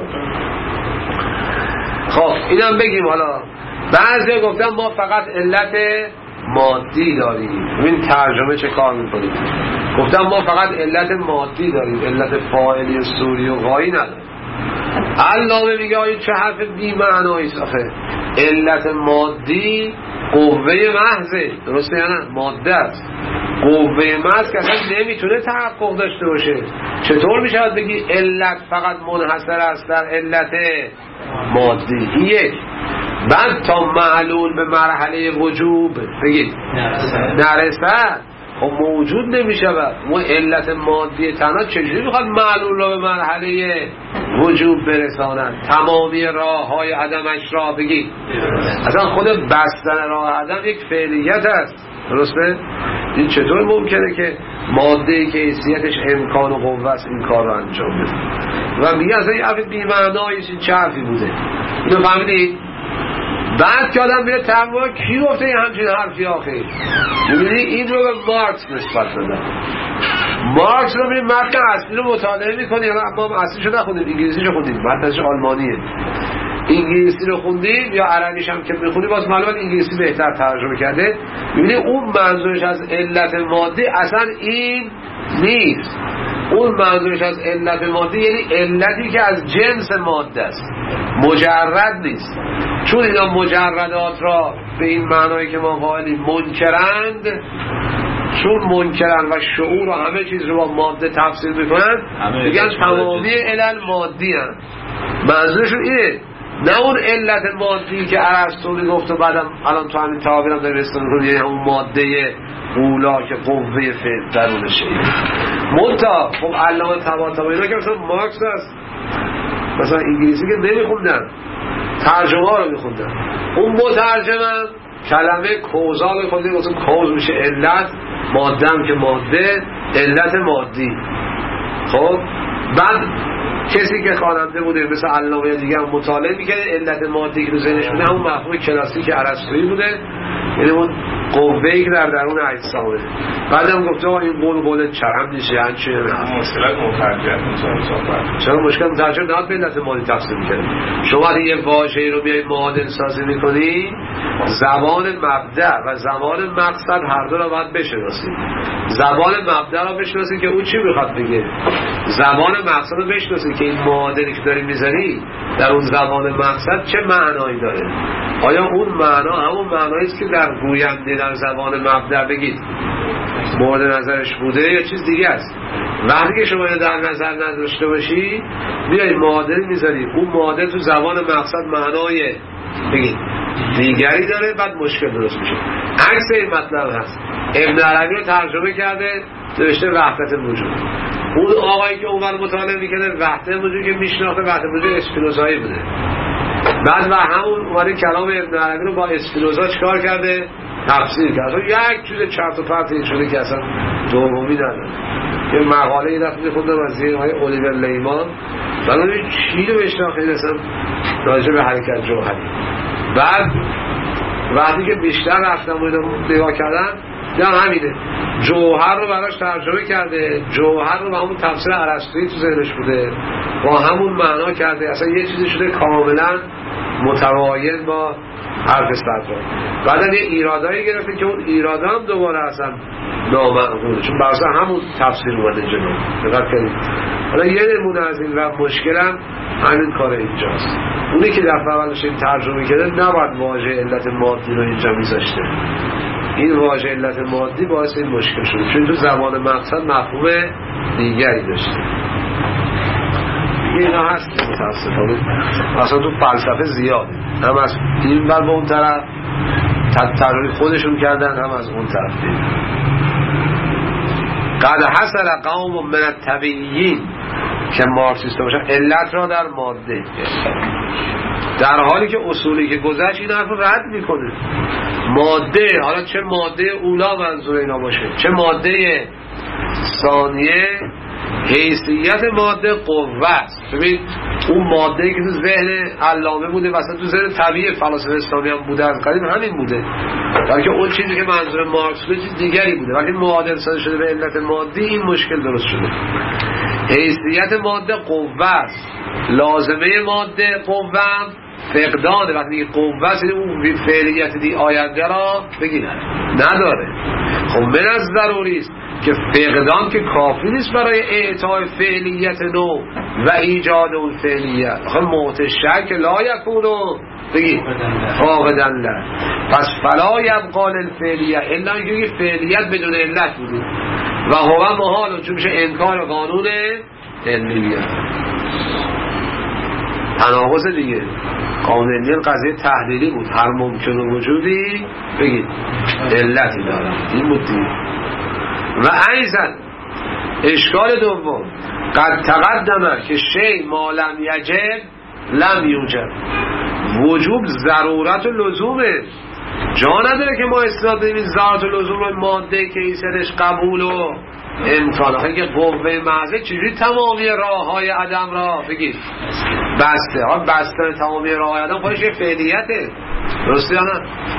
خب اینم بگیم. حالا بعضی گفتن ما فقط علت مادی داریم. این ترجمه چه کار میکنیم؟ گفتن ما فقط علت مادی داریم، علت فاعلی سوری و غایی نداریم. علامه میگه آیه چه حرف بی معنایی است آخه. علت مادی قوه محضه، درسته یا نه؟ ماده است. قوه محض که اصلا نمیتونه تحقق داشته باشه. چطور میشود بگی علت فقط منحصر است در علت مادی؟ یک. بعد تا معلول به مرحله وجوب بگید نرسد خب موجود نمیشود. ما علت مادی تنها چجوری میخواد معلول رو به مرحله وجود برساند، تمامی راه های عدمش را بگید. اصلا خود بستن راه عدم یک فعلیت است، درسته؟ این چطور ممکنه که ماده‌ای که حیثیتش امکان و قوه است این کار رو انجام بده؟ و میگه اصلا این حرف بی‌معنایی است، این چه حرفی بوده؟ اینو فهمیدید؟ بعد که آدم میره تقوا کی گفته این همچین حرفی آخه؟ میبینی این رو به مارکس نسبت دادن. مارکس رو میبینی متن اصلی رو مطالعه میکنی، اما اصلیشو نخوندیم، انگلیسیشو خوندیم، متنش آلمانیه، انگلیسی رو خوندیم یا عربیش هم که میخونی باز معلومه انگلیسی بهتر ترجمه کرده. میبینی اون منظورش از علت ماده اصلا این نیست. اون منظورش از علت ماده یعنی علتی که از جنس ماده است، مجرد نیست. چون اینا مجردات را به این معنایی که ما قائلیم منکرند، چون منکرن و شعور و همه چیز رو با ماده تفسیر میکنن، میگن تمامی علل مادی هست. منظورشون اینه، نه اون علت مادی که ارسطو گفت و بعدم الان تو همین تعابیر هم داری رسطو میکنی، یعنی اون ماده اولا که قوه فعل درونشه. منتها خب علامه طباطبایی اینا که مثلا مارکس هست، مثلا انگلیسی که نمیخوندن، ترجمه ها رو میخوندن. اون مترجمن کلمه کوزال خونده، مثلا کوز میشه علت، ماده هم که ماده، علت مادی. خب بعد کسی که خواننده بوده مثل علامه دیگه هم مطالعه میکنه، علت مادی که رو ذهنش بوده همون مفهوم کلاسیک ارسطویی بوده، یعنی اون قوه‌ای که در درون اجسامه. بعدم گفته این قول قول چرم نیشه، یعنی چه مشکلات مترجم چرا مشکل مترجم نه به علت مادی تفسیر میکنه. شما اگه یه واژه‌ای رو بیای معادل سازی میکنی، زبان مبدأ و زبان مقصد هر دو رو باید بشناسید. زبان مبدأ رو بشناسید که اون چی میخواد بگه، زبان مقصد رو بشناسید که این معادلی که داری میذاری در اون زبان مقصد چه معنایی داره. آیا اون معنا همون معنایی است که در گوینده در زبان مبدأ بگید مورد نظرش بوده یا چیز دیگه است؟ وقتی که شما در نظر نداشته باشی میای معادلی میذاری، اون معادل تو زبان مقصد معنای بگید دیگری داره، بعد مشکل درست میشه. عکس این مطلب هست. ابن عربی رو ترجمه کرده، نوشته وحدت وجود. اون آقایی که اونور مطالعه میکنه وحدت وجود که میشناخته وحدت وجود اسپینوزایی بوده. بعد و همون اومده کلام ابن عربی رو با اسپینوزا چکار کرده؟ تفسیر کرده. یک چیز چرت و پرت این شده که اصلا دومی نداره. یه مقاله این دفعه خوندم از یه آقای الیور لیمان، ولی چی رو بشناخته اصلا راجع به حرکت جوهری. بعد وقتی که بیشتر رفتم و اینو نگاه کردن نه همینه، جوهر رو براش ترجمه کرده، جوهر رو با همون تفسیر ارسطویی تو ذهنش بوده، با همون معنا کرده، اصلا یه چیزی شده کاملا متواین با حرف صدرا. بعدن یه ایرادایی گرفته که اون ایرادا هم دوباره اصلا نامعقوله، چون برسه همون تفسیر اومده جلو. دقت کنید. حالا یه نمونه از این و مشکلم همین کار اینجاست. اونی که دفعه اولش این ترجمه کرده نباید واژه علت مادی رو اینجا میذاشته. این واژه علت مادی باعث این مشکل شده، چون تو زبان مقصد مفهوم دیگری داشته. اینا هست متاسفانه اصلا تو فلسفه زیاده، هم از این بر به اون طرف طراحی خودشون کردن، هم از اون طرف دید. قد حصل قوم من الطبیعیین که مارکسیست باشن علت را در ماده، در حالی که اصولی که گذشت این حرف رد میکنه. ماده، حالا چه ماده اولا منظور اینا باشه چه ماده ثانیه، حیثیت ماده قوه است. ببین اون ماده‌ای که تو ذهن علامه بوده و اصلا تو ذهن طبیعی فلاسفه اسلامی هم بوده از قدیم همین بوده، بلکه اون چیزی که منظور مارکس بوده چیز دیگری بوده، وقتی معادل سازی شده به علت مادی این مشکل درست شده. حیثیت ماده قوه است، لازمه ماده قوه فقدانه. وقتی قوه است اون فعلیت دی آینده را بگیره نداره. خب من از ضروری است که فقدان که کافی نیست برای اعطای فعلیت نو و ایجاد اون فعلیت. خب موت شک لا یکونو بگی فاقدن له، پس فلا یبقى للفعلیت الا اینکه فعلیت بدون علت بود و هو محال، چون میشه انکار قانون علمیت. تناقض دیگه، قانون علمی قضیه تحلیلی بود، هر ممکن وجودی بگید علتی داره، این بود دیگه. و ایضا اشکال دوم قد تقدمه که شی ما لم یجب لم یوجب، وجوب ضرورت و لزومه، جا نداره که ما استناد بدیم ضرورت و لزوم ماده که ایسرش قبول و امکان. آخه که قوه محضه چجوری تمامی راه های عدم را بگید بسته ها، بسته تمامی راه های عدم خودش یه فعلیته، درسته یا نه؟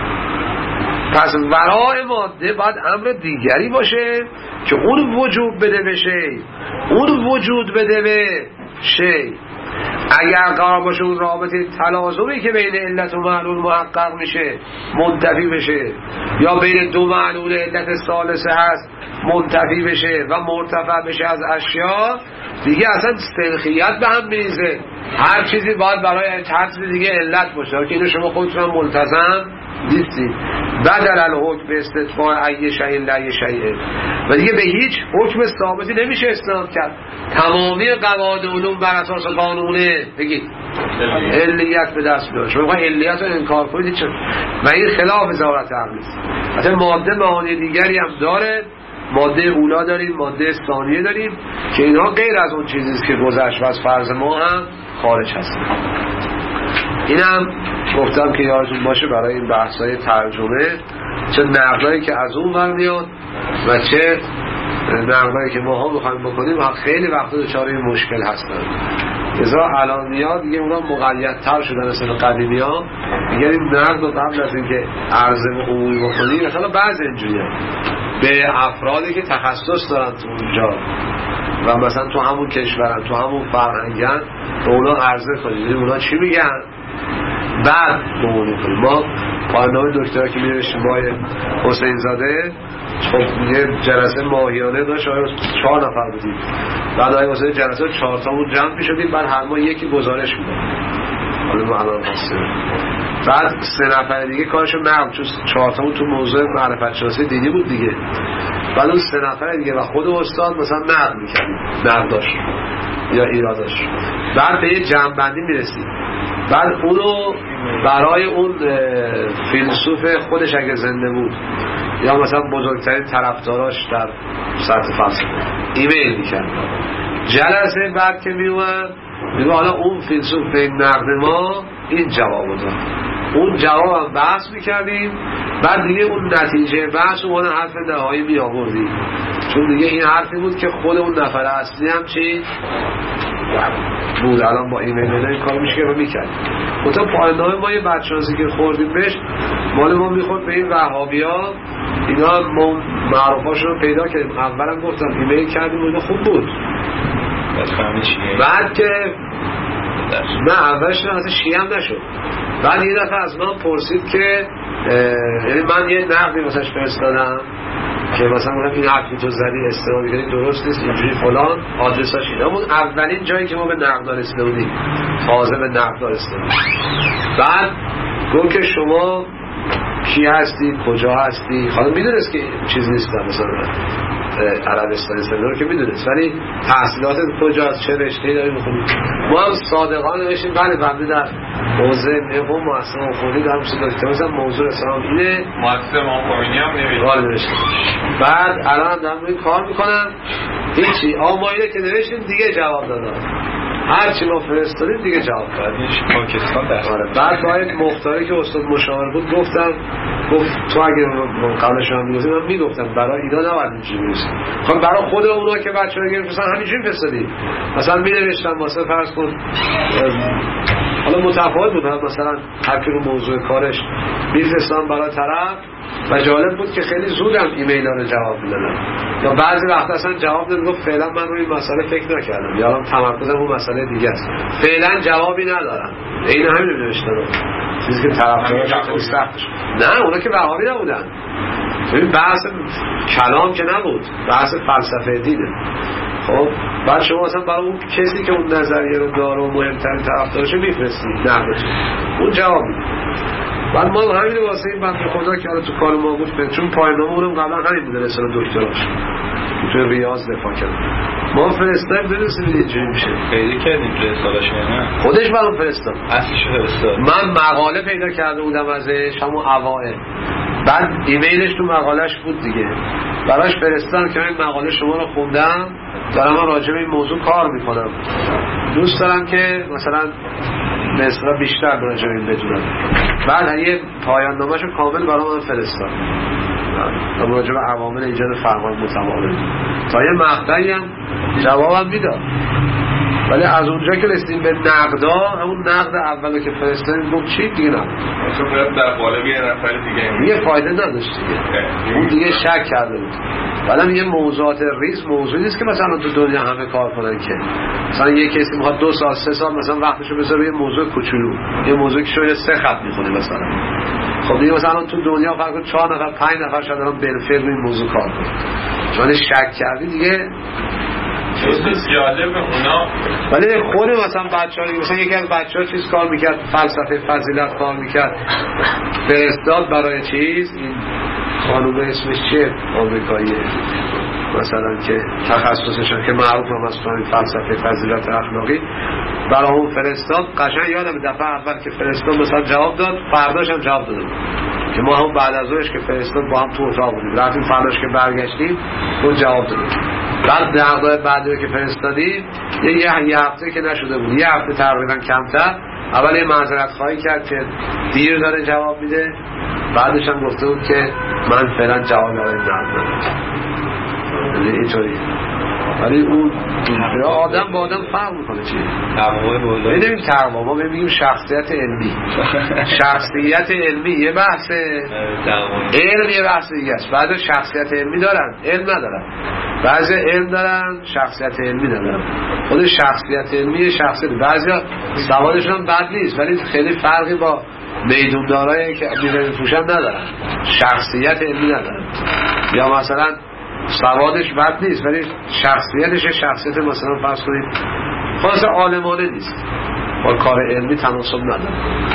پس ورای ماده باید امر دیگری باشه که اون وجود بده به شی، اون وجود بده به شی. اگر قرار باشه اون رابطه تلازمی که بین علت و معلول محقق میشه منتفی بشه، یا بین دو معلول علت ثالثه هست منتفی بشه و مرتفع بشه از اشیا، دیگه اصلا سلخیت به هم میریزه. هر چیزی باید برای هر چیز دیگه علت باشه که اینو شما خودتون ملتزم نیستید. بدل الحکم به استدفاع ای شیء لا شیء، و دیگه به هیچ حکم ثابتی نمیشه استناد کرد. تمامی قواعد علوم بر اساس قانونه بگید علیت به دست بیاره. شما میخواید علیت رو انکار کنید چون و این خلاف ضرورت عقلی است. حتی ماده معانی دیگری هم داره، ماده اولا داریم، ماده ثانیه داریم که اینها غیر از اون چیزی است که گذشت و از فرض ما هم خارج هست. اینم گفتم که یادتون باشه برای این بحث‌های ترجمه، چه نقدایی که از اون ور میاد و چه نقدایی که ما ها می‌خوایم بکنیم و خیلی وقتا دچار مشکل هستن. لذا الان میاد دیگه اونا مقیدتر شدن مثل قدیمی‌ها، دیگه این نقد رو قبل از اینکه عرضه عمومی بکنیم مثلا بعضی اینجوریه به افرادی که تخصص دارن تو اونجا و مثلا تو همون کشورن، تو همون فرهنگن، به اونا عرضه کنیم اونا چی میگن بعد بمونیم کنیم. ما پایان‌نامه دکترا که می‌نوشتیم با حسین زاده، خب یه جلسه ماهیانه داشت، چهار نفر بودیم، بعد آقای حسین جلسه چهار تامون جمع می‌شدیم، بعد هر ماه یکی گزارش می‌داد. حالا ما الان هستیم، بعد سه نفر دیگه کارشو نقل، چون چهار تامون تو موضوع معرفت شناسی دینی بود دیگه، بعد اون سه نفر دیگه و خود استاد مثلا نقل می‌کردیم، نقل داشت یا ایراداش، بعد به یه جمع‌بندی می‌رسید. بعد اونو برای اون فیلسوف خودش اگه زنده بود یا مثلا بزرگترین طرفداراش در سطح فلسفه ایمیل میکرد. جلسه بعد که میومد میگه حالا اون فیلسوف به نقد ما این جواب داد، اون جواب هم بحث میکردیم، بعد دیگه اون نتیجه بحث اون حرف نهایی می آوردیم، چون دیگه این حرفی بود که خود اون نفر اصلی هم چی بود. الان با ایمیل این کار میشه که ما میکرد تا پایان‌نامه ما یه بدشانسی که خوردیم بهش، مال ما میخورد به این وهابیا. اینا ما معروفاشون رو پیدا کردیم، اولم گفتم ایمیل کردیم و اینا خوب بود، بعد که نه اولش نه اصلا شیعه هم نشد. بعد یه دفعه از من پرسید که یعنی من یه نقدی واسش فرستادم که مثلا این حرفی تو زدی استناد کردی درست نیست اینجوری فلان، آدرساش اینا بود. اولین جایی که ما به نقدار رسیده بودیم، تازه به نقدار رسیده بودیم. بعد گفت که شما کی هستی، کجا هستی، حالا میدونست که چیز نیست مثلا عربستان استناد که میدونست، ولی تحصیلات کجاست، چه رشته‌ای داری می‌خونی. ما هم صادقانه نوشتیم بله بنده در حوزه نحو مؤسسه خونی دارم چه دکتر مثلا موضوع اسلام اینه، مؤسسه امام خمینی هم نوشتیم. بعد الان دارم این کار میکنم هیچی آمایله که نوشتیم دیگه جواب دادن، هر چی ما فرستادیم دیگه جواب دادن. پاکستان در آره. بعد باید مختاری که استاد مشاور بود گفتم، گفت تو اگه قبلش هم میگفتیم من میگفتم برای اینا نباید اینجوری بشه، خب برای خود اونا که بچه‌ها گرفتن همینجوری فرستادیم. مثلا می‌نوشتم واسه فرض کن حالا متفاوت بود، مثلا هر کی رو موضوع کارش میفرستم برای طرف و جالب بود که خیلی زودم ایمیل ها رو جواب میدادم، یا بعضی وقت اصلا جواب نمیدم، گفت فعلا من روی این مسئله فکر نکردم یا الان تمرکزم اون مسئله دیگه است، فعلا جوابی ندارم. این همین نوشتم چیزی که طرفدارش خیلی سختش. نه اونا که وهابی نبودن، ببین بحث کلام که نبود، بحث فلسفه دینه. خب بعد شما اصلا برای اون کسی که اون نظریه رو داره و مهمترین طرفدارشه میفرستی نقدش، اون جواب میده. بعد ما همین واسه این بنده خدا که تو کار ما بود، چون پایان‌نامه اونم قبلا همین بوده رساله دکتراش تو ریاض دفاع کرد، ما فرستادیم برسیم اینجوری میشه. پیدا کردیم رساله‌اش نه خودش برام فرستاد، اصلیش فرستاد. من مقاله پیدا کرده بودم ازش همون اوائل، بعد ایمیلش تو مقالش بود دیگه، براش فرستادم که این مقاله شما رو خوندم، دارم راجع به این موضوع کار میکنم، دوست دارم که مثلا مثلا بیشتر راجع به این بدونم. بعد یه پایان نامه‌شو کامل برام من فرستاد در راجع به عوامل ایجاد فرمان متمایز، تا یه مقطعی هم جوابم میداد. ولی از اونجا که رسیدیم به نقدا، همون نقد اولی که فرستادیم گفت چی دیگه نه اصلا در قالب یه نفر دیگه دیگه فایده نداشت دیگه، اون دیگه شک کرده بود. ولی یه موضوعات ریز موضوعی نیست که مثلا تو دنیا همه کار کنن، که مثلا یه کسی میخواد دو سال سه سال مثلا وقتشو بذاره یه موضوع کوچولو، یه موضوعی که شاید سه خط میخونه مثلا. خب دیگه مثلا تو دنیا فرض چهار نفر پنج نفر شاید دارن بالفعل روی این موضوع کار کنن، چون شک کردی دیگه چیز جالب اونا. ولی خود مثلا بچه‌ها مثلا یکی از بچه‌ها چیز کار میکرد، فلسفه فضیلت کار میکرد، فرستاد برای چیز این خانوم اسمش چیه آمریکاییه مثلا که تخصصشون که معروف هم از فلسفه فضیلت اخلاقی، برای اون فرستاد. قشنگ یادم دفعه اول که فرستاد مثلا جواب داد، فرداش هم جواب داد که ما هم بعد از اونش که فرستاد با هم تو اتاق بودیم، رفتیم فرداش که برگشتیم اون جواب داد. بعد دقیقه بعدی که فرستادیم یه یه هفته که نشده بود، یه هفته تقریبا کمتر، اول یه معذرت خواهی کرد که دیر داره جواب میده، بعدش هم گفته بود که من فعلا جواب ندارم. اینطوری. ولی اون آدم با آدم فرق میکنه چیه؟ تقوای بالا. نمیدونیم تقوا، ما میگیم شخصیت علمی. شخصیت علمی یه بحثه، علم یه بحث دیگه است. بعد شخصیت علمی دارن، علم ندارن. بعضی علم دارن، شخصیت علمی ندارن. خود شخصیت علمی شخصیت، بعضیا سوادشون بد نیست ولی خیلی فرقی با میدوندارایی که میرن پوشن ندارن. شخصیت علمی ندارن. یا مثلا سوادش بد نیست ولی شخصیتش شخصیت مثلا فرض کنید خاص عالمانه نیست، با کار علمی تناسب نداره.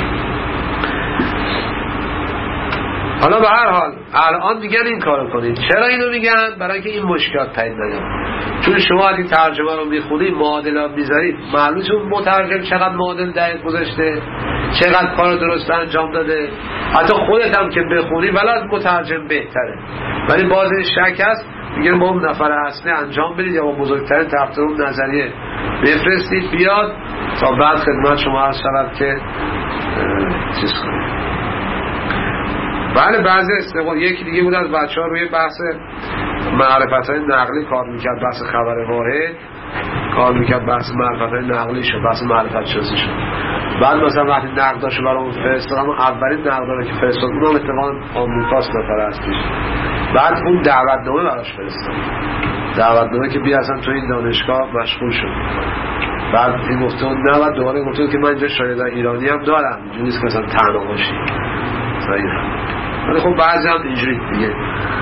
حالا به هر حال الان میگن این کارو کنید. چرا اینو میگن؟ برای اینکه این مشکلات پیدا نیاد. چون شما این ترجمه رو میخونید، معادلات میذارید، معلومه اون مترجم چقدر معادل دقیق گذاشته، چقدر کار درست انجام داده. حتی خودت هم که بخونی ولی از مترجم بهتره، ولی باز شک هست. میگن با اون نفر اصلی انجام بدید یا با بزرگترین تحترم نظریه بفرستید بیاد تا بعد خدمت شما عرض شود که چیز کنید. بله بعضی استقبال. یکی دیگه بود از بچه ها روی بحث معرفت های نقلی کار میکرد، بحث خبر واحد کار میکرد، بحث معرفت های نقلی شد، بحث معرفت شناسی شد. بعد مثلا وقتی نقداشو برای اون فرستادم، اولین نقداره که فرستاد اونم اتفاقا آمریکاست نفر اصلیش، بعد اون دعوتنامه براش فرستاد، دعوتنامه که بیا اصلا تو این دانشگاه مشغول شد. بعد این گفته اون نه، بعد دوباره گفته که من اینجا شاگرد ایرانی هم دارم، اینجوری نیست که مثلا تنها باشی. ولی خب بعضی هم اینجوری دیگه.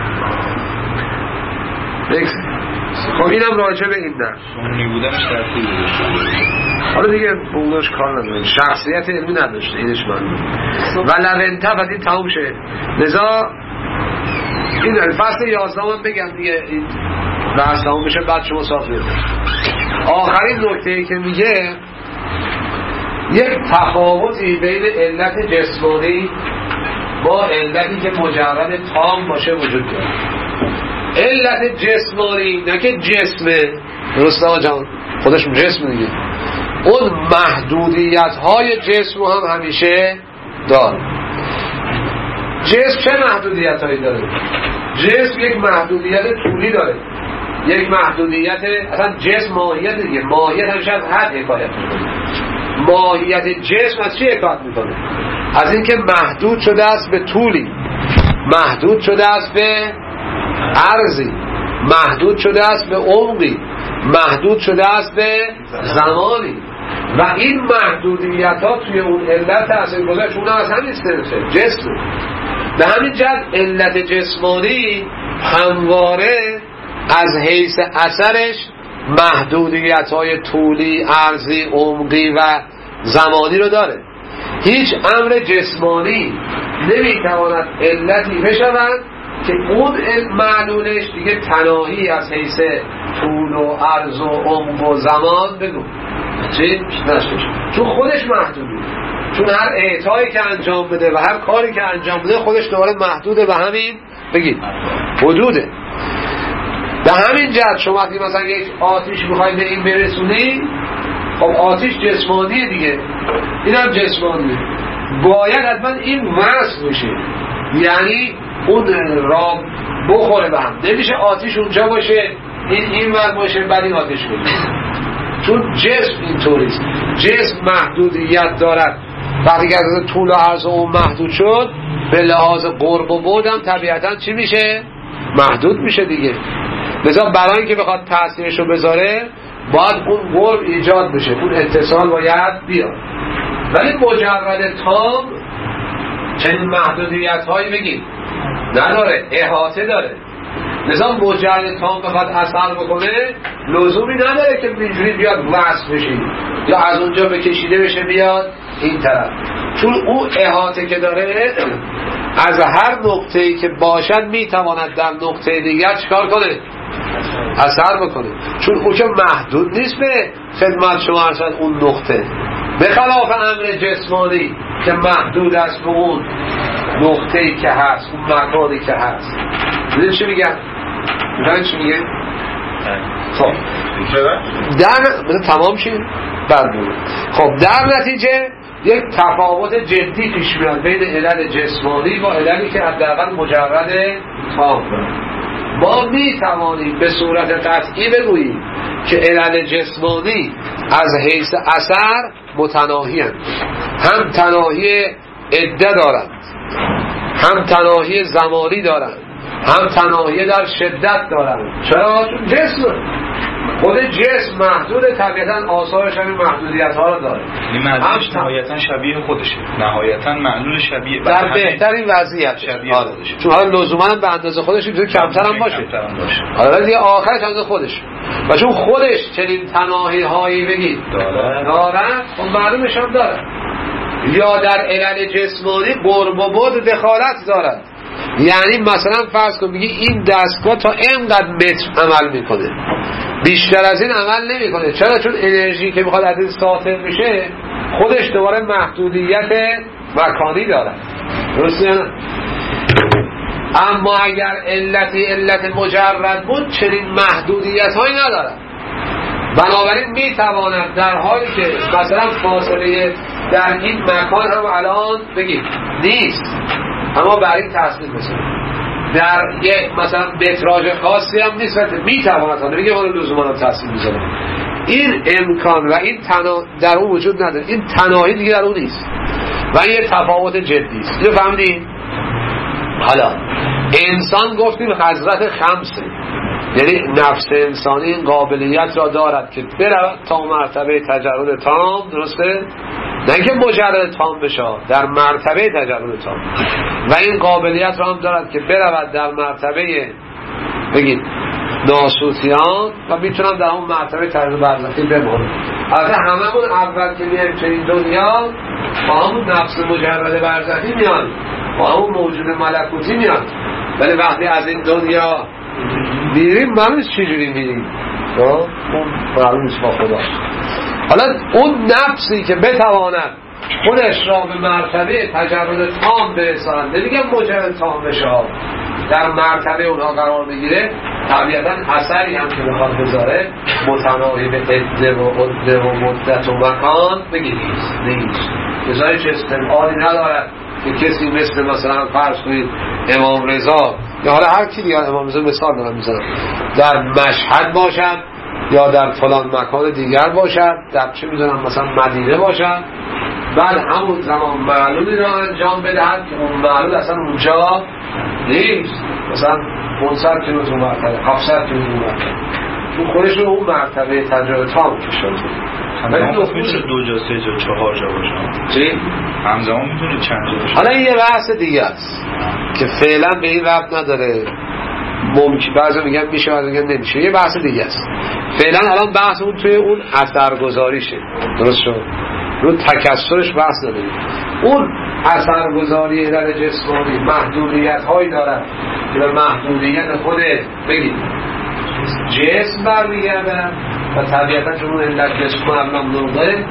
خب اینم راجع به این نه سنی بودنش تاثیر گذاشته. حالا دیگه بودنش کار نداره، شخصیت علمی نداشته، اینش معلومه. و لونته و این تموم شه. لذا این فصل یازده هم بگم دیگه، این بحث تموم بشه بعد شما صاف بیاد. آخرین نکته ای که میگه یک تفاوتی بین علت جسمانی با علتی که مجرد تام باشه وجود داره. علت جسمانی نه که جسمه، درسته آقا جان، خودش جسم دیگه، اون محدودیت های جسم هم همیشه داره. جسم چه محدودیت هایی داره؟ جسم یک محدودیت طولی داره، یک محدودیت، اصلا جسم ماهیت دیگه، ماهیت همیشه از حد حکایت میکنه. ماهیت جسم از چی حکایت میکنه؟ از اینکه محدود شده است به طولی، محدود شده است به عرضی، محدود شده است به عمقی، محدود شده است به زمانی. و این محدودیت ها توی اون علت تأثیر گذاشت، اون از همین سنفه جسم. به همین جهت علت جسمانی همواره از حیث اثرش محدودیت های طولی، عرضی، عمقی و زمانی رو داره. هیچ امر جسمانی نمیتواند علتی بشود که اون معلولش دیگه تناهی از حیث طول و عرض و عمق و زمان بگو چی؟ نشه، چون خودش محدوده. چون هر اعطایی که انجام بده و هر کاری که انجام بده خودش دوباره محدوده به همین بگید حدوده. به همین جهت شما وقتی مثلا یک آتیش میخوای به این برسونی، خب آتیش جسمانیه دیگه، این هم جسمانیه، باید حتما این وصل بشه، یعنی اون راب بخوره به هم. نمیشه آتیش اونجا باشه این این ور باشه بعد این آتیش باشه، چون جسم اینطوریست. جسم محدودیت دارد. وقتی که از طول و عرض اون محدود شد به لحاظ قرب و بعد هم طبیعتا چی میشه؟ محدود میشه دیگه. لذا برای اینکه بخواد تأثیرشو بذاره باید اون قرب ایجاد بشه، اون اتصال باید بیاد. ولی مجرد تام چنین محدودیت هایی بگید نداره، احاطه داره. لذا مجرد تام بخواد اثر بکنه لزومی نداره که اینجوری بیاد وصل بشه یا از اونجا بکشیده بشه بیاد این طرف، چون اون احاطه که داره از هر نقطه‌ای که باشد میتواند در نقطه دیگر چکار کنه؟ اثر بکنه، چون اون که محدود نیست به خدمت شما ارشد اون نقطه، به خلاف امر جسمانی که محدود است به اون نقطه‌ای که هست، اون مکانی که هست. ببین چی میگم؟ ببین چی میگه؟ خب در بده تمام شید بعد بود. خب در نتیجه یک تفاوت جدی پیش میاد بین علل جسمانی با عللی که حداقل مجرد تام داره. ما می توانیم به صورت قطعی بگوییم که علل جسمانی از حیث اثر متناهی هستند، هم تناهی عده دارند، هم تناهی زمانی دارند، هم تناهی در شدت دارند. چرا؟ چون جسم خود جسم محدود، طبیعتا آثارش همین محدودیت ها رو داره. این معلولش نهایتا شبیه خودشه، نهایتا معلول شبیه در بهترین وضعیت شبیه آره. خودشه، چون حالا لزوما به اندازه خودش میتونه کمتر هم باشه، حالا ولی آخرش اندازه خودش و چون خودش چنین تناهی هایی بگید داره داره خب معلومش هم داره. یا در علل جسمانی قرب و بعد دخالت دارد، یعنی مثلا فرض کن بگی این دستگاه تا اینقدر متر عمل میکنه، بیشتر از این عمل نمیکنه. چرا؟ چون انرژی که میخواد از این ساطع بشه خودش دوباره محدودیت مکانی داره. درسته یا نه؟ اما اگر علتی علت مجرد بود چنین محدودیت هایی نداره، بنابراین میتواند در حالی که مثلا فاصله در این مکان هم الان بگید نیست اما بر این تحصیل بسید در یک مثلا متراژ خاصی هم نیست میتواند ها نمیگه مالا لزومان هم تحصیل بزنه، این امکان و این تنا... در اون وجود نداره، این تناهی دیگه در اون نیست و این یه تفاوت جدی است. اینو فهمیدین؟ حالا انسان گفتیم حضرت خمسه، یعنی نفس انسانی این قابلیت را دارد که برود تا مرتبه تجرد تام، درسته؟ نه که مجرد تام بشه، در مرتبه تجرد تام، و این قابلیت را هم دارد که برود در مرتبه بگید ناسوتیان و میتونم در اون مرتبه تجرد برزخی بمانم. البته هممون اول که میایم تو این دنیا با همون نفس مجرد برزخی میاد، با همون موجود ملکوتی میاد، ولی وقتی از این دنیا میریم معلوم چجوری میریم، اون معلوم نیست با خدا. حالا اون نفسی که بتواند خودش را به مرتبه تجرد تام برساند، نمیگم مجرد تام بشه، در مرتبه اونها قرار بگیره، طبیعتا اثری هم که بخواد بذاره متناهی به عده و عده و مدت و مکان بگید نیست نیست بذاری چه استنعالی ندارد که کسی مثل مثلا فرض کنید امام رضا یا حالا هر کی دیگه، امام رضا مثال دارم میزنم، در مشهد باشد یا در فلان مکان دیگر باشد، در چه میدونم مثلا مدینه باشد، بعد همون زمان معلولی را انجام بدهد که اون معلول اصلا اونجا نیست، مثلا پانصد کیلومتر مرتبه هفتصد کیلومتر مرتبه، چون خودش رو اون مرتبه تجربه تام کشید. همزمان میتونه دو جا سه جا چهار جا باشه. چی؟ همزمان میتونه چند جا باشه. حالا این یه بحث دیگه است که فعلا به این ربط نداره، ممکن بعضی میگن میشه بعضی میگن نمیشه، یه بحث دیگه است. فعلا الان بحث اون توی اون اثرگذاریشه، درست شد؟ رو تکثرش بحث نداریم. اون اثرگذاری علل جسمانی محدودیت هایی دارد که به محدودیت خود بگید جسم برمیگردن و طبیعتا چون اون علت جسم هم نمونه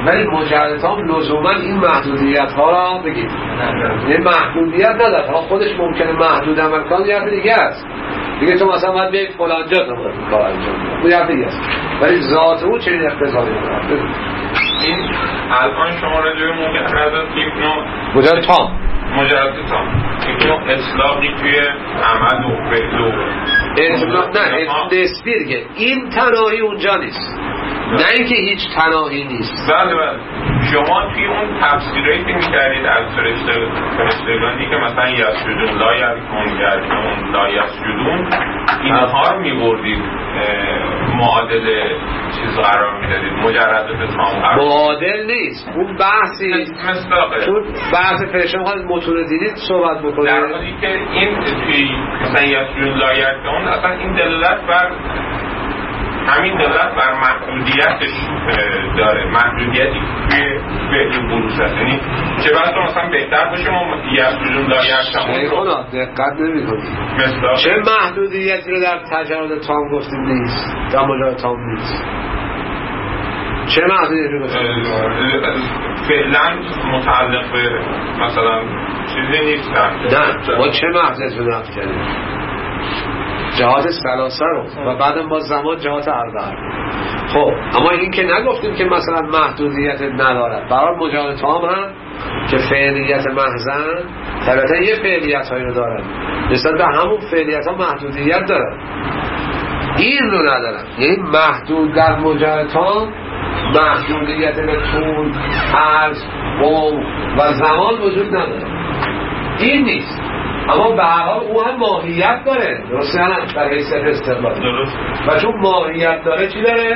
ولی مجرد تام لزوما این محدودیت ها را بگید یه محدودیت نداره. ها خودش ممکنه محدود عمل کنه یه دیگه است دیگه، تو مثلا باید بیایی فلان جا تو باید کار انجام بدی یه دیگه است، ولی ذات او چنین اقتضایی نداره. این الان شما راجع به مجرد یک نوع مجرد تام مجرد تام یک نوع اطلاقی توی عمل و فعل و اطلاق نه نسبی دیگه، این تناهی اونجا نیست، نه اینکه هیچ تناهی نیست. بله بله شما توی اون تفسیری که می‌کردید از فرشتگانی که مثلا یسجدون لا یرکون یرکون لا یسجدون اینها رو می‌بردید معادل چیز قرار می‌دادید، مجرد به تام معادل نیست، اون بحثی مصداقه، چون بحث فرشته می‌خواد متون دینی صحبت بکنه در حالی که این توی مثلا یسجدون لا یرکون اصلا این دلالت بر همین دلالت بر محدودیتش داره، محدودیتی که فعل بروز هست. یعنی چه بسا مثلا بهتر باشه ما یسجدون لا یرکون شیخونا دقت نمی کنی چه محدودیتی رو در تجرد تام گفتیم نیست، در مجرد تام نیست. چه محدودیتی رو گفتیم؟ فعلا متعلق به مثلا چیزی نیست. نه ما چه محدودیتی رو نفت کردیم؟ جهات سلاسه رو و بعد ما زمان جهات اربعه. خب اما این که نگفتیم که مثلا محدودیت ندارد، برای مجرد تام هم که فعلیت محضن طبعا یه فعلیت هایی رو دارن، نسبت به همون فعلیت ها محدودیت دارن، این رو ندارن. یعنی محدود در مجرد تام محدودیت به طول، عرض، قوم و زمان وجود نداره، این نیست. اما به هر حال او هم ماهیت داره، درسته یا نه؟ در حیثیت استقلال درست. و چون ماهیت داره چی داره؟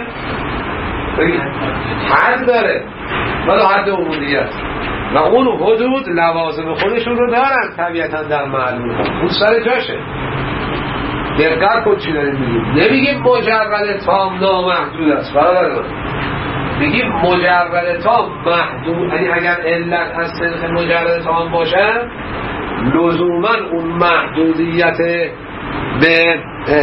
حد داره، ولی حد عمودیت و اون حدود لوازم خودشون رو دارن طبیعتا در معلوم اون سر جاشه. دقت کن چی داریم میگیم، نمیگیم مجرد تام نامحدود است برادر من، میگیم مجرد تام محدود، یعنی اگر علت از صدق مجرد تام باشه لزوما اون محدودیت به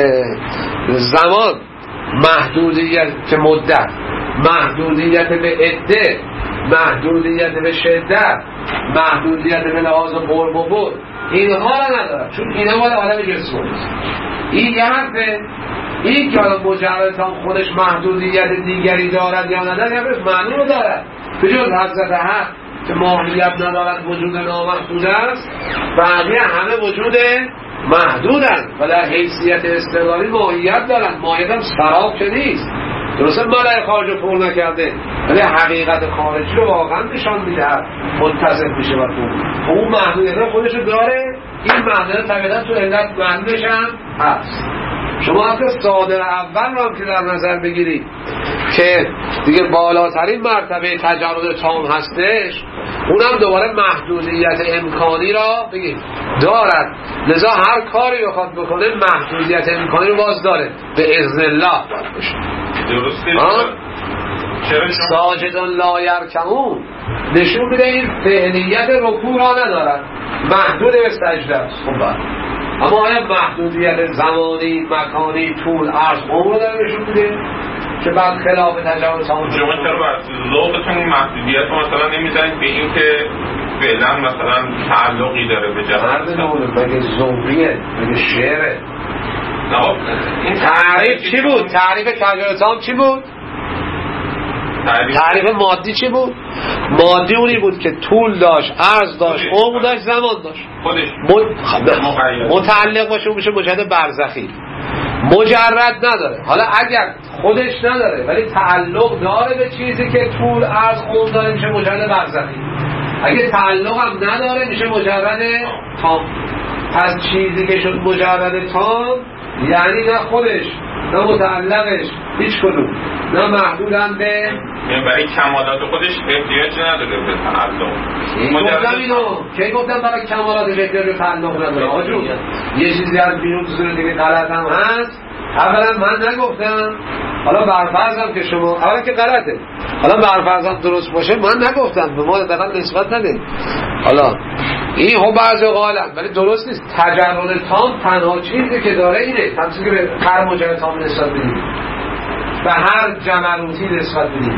زمان، محدودیت به مدت، محدودیت به عده، محدودیت به شدت، محدودیت به لحاظ قرب و بعد، اینها را ندارد، چون اینها مال عالم جسمانی است. این یه حرفه. این که حالا مجرد تام خودش محدودیت دیگری دارد یا ندارد یا بس معلوم دارد، به جز حضرت حق که ماهیت ندارد وجود نامحدود است، بقیه همه وجود محدودند و در حیثیت استقلالی ماهیت دارند. ماهیت هم سراب که نیست، درسته ملای خارج رو پر نکرده، ولی حقیقت خارجی رو واقعا نشان میده، متصف میشه و تو اون محدودیت خودش رو داره. این محدودیت طبیعتا تو علت محدودش هم هست. شما حتی صادر اول رو هم که در نظر بگیرید که دیگه بالاترین مرتبه تجرد تام هستش، اونم دوباره محدودیت امکانی را بگید دارد، لذا هر کاری بخواد بکنه محدودیت امکانی رو باز داره، به اذن الله باید بشه. درسته. ساجدان لا یرکعون نشون میده این فعلیت رکوع را ندارد، محدود به سجده است. خب اما آیا محدودیت زمانی، مکانی، طول، عرض، عمر رو داره نشون میده که بعد خلاف تجاوز تام؟ شما چرا بر ذوقتون محدودیت رو مثلا نمیزنید به این که فعلا مثلا تعلقی داره به جهان؟ مرد نمونه مگه ذوقیه، مگه شعره؟ این تعریف چی بود؟ تعریف تجاوز تام چی بود؟ تعریف مادی چی بود؟ مادی اونی بود که طول داشت، عرض داشت، عمر داشت، زمان داشت. خودش متعلق باشه اون میشه مجرد برزخی. مجرد نداره. حالا اگر خودش نداره ولی تعلق داره به چیزی که طول، عرض، عمر داره میشه مجرد برزخی. اگه تعلق هم نداره میشه مجرد تام. پس چیزی که شد مجرد تام یعنی نه خودش نه متعلقش هیچ کدوم، نه محدودم به، یعنی برای کمالات خودش احتیاج نداره به تعلق. گفتم اینو کی گفتم برای کمالاتش احتیاج به تعلق نداره آجون. یه چیزی از بیرون تو زنده که غلط هم هست، اولا من نگفتم، حالا برفرضم که شما اولا که غلطه، حالا برفرضم درست باشه من نگفتم، به ما دقیقا نسبت نده. حالا این هم بعضی قالم ولی درست نیست. تجرد تام تنها چیزی که داره اینه، تمثیل که به هر مجرد تام نسبت بدیم، به هر جمروتی نسبت بدیم،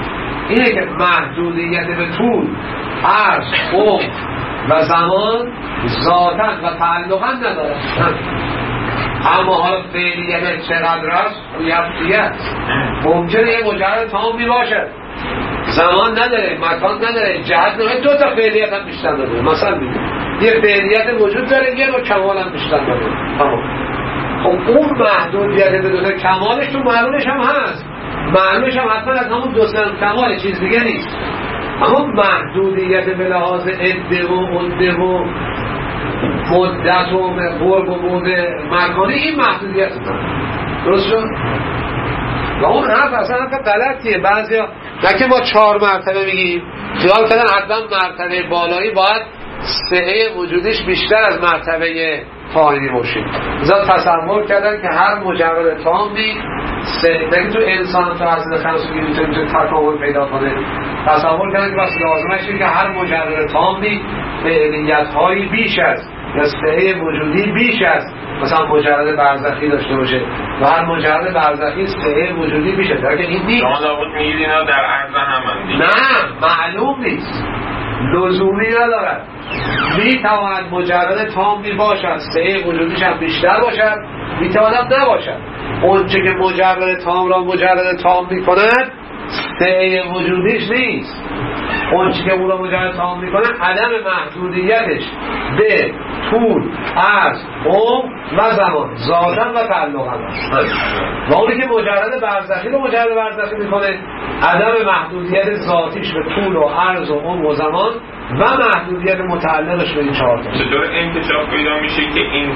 اینه که محدودیت به طول، عرض، عمق و زمان ذاتاً و تعلقاً نداره. اما حالا فعلیت چقدر است؟ یکیت ممکنه یه مجرد تامی باشه، زمان نداره، مکان نداره، جهت نداره، دو تا فعلیت هم بیشتر نداره. مثلا میگه یه فعلیت وجود داره، یه نوع کمال هم بیشتر نداره. تمام. خب اون محدودیت به دو تا کمالش تو معلومش هم هست، معلومش هم حتما از همون دو تا کمال، چیز دیگه نیست. اما محدودیت به لحاظ عده و عده و مدت و قرب و بعد مکانی، این محدودیت داره. درست شد؟ و اون حرف اصلا حرف غلطیه. بعضیا نه که ما چهار مرتبه میگیم، خیال کردن حتما مرتبه بالایی باید سعه وجودش بیشتر از مرتبه پایینی باشه. لذا تصور کردن که هر مجرد تامی سعه، نه تو انسان تو اصل خمس میتونه میتونه تکامل پیدا کنه. تصور کردن که بس لازمش اینه که هر مجرد تامی فعلیت هایی بیش از یا سعه وجودی بیش از مثلا مجرد برزخی داشته باشه و هر مجرد برزخی سعه وجودی بیشه. در که این نیست. شما دابود میگید اینا در عرض هم نه معلوم نیست، لزومی ندارد. میتواند مجرد تامی باشد، سعه وجودیش هم بیشتر باشد، میتواند نباشد. اون چه که مجرد تام را مجرد تام میکند سعه وجودیش نیست. اون چی که اون رو مجرد تمام میکنه عدم محدودیتش به طول، عرض، عمق و زمان ذاتاً و تعلقاً. و اونی که مجرد برزخی رو مجرد برزخی میکنه عدم محدودیت ذاتیش به طول و عرض و عمق و زمان و محدودیت متعلقش به این چهار تا. چطور انکشاف پیدا میشه که این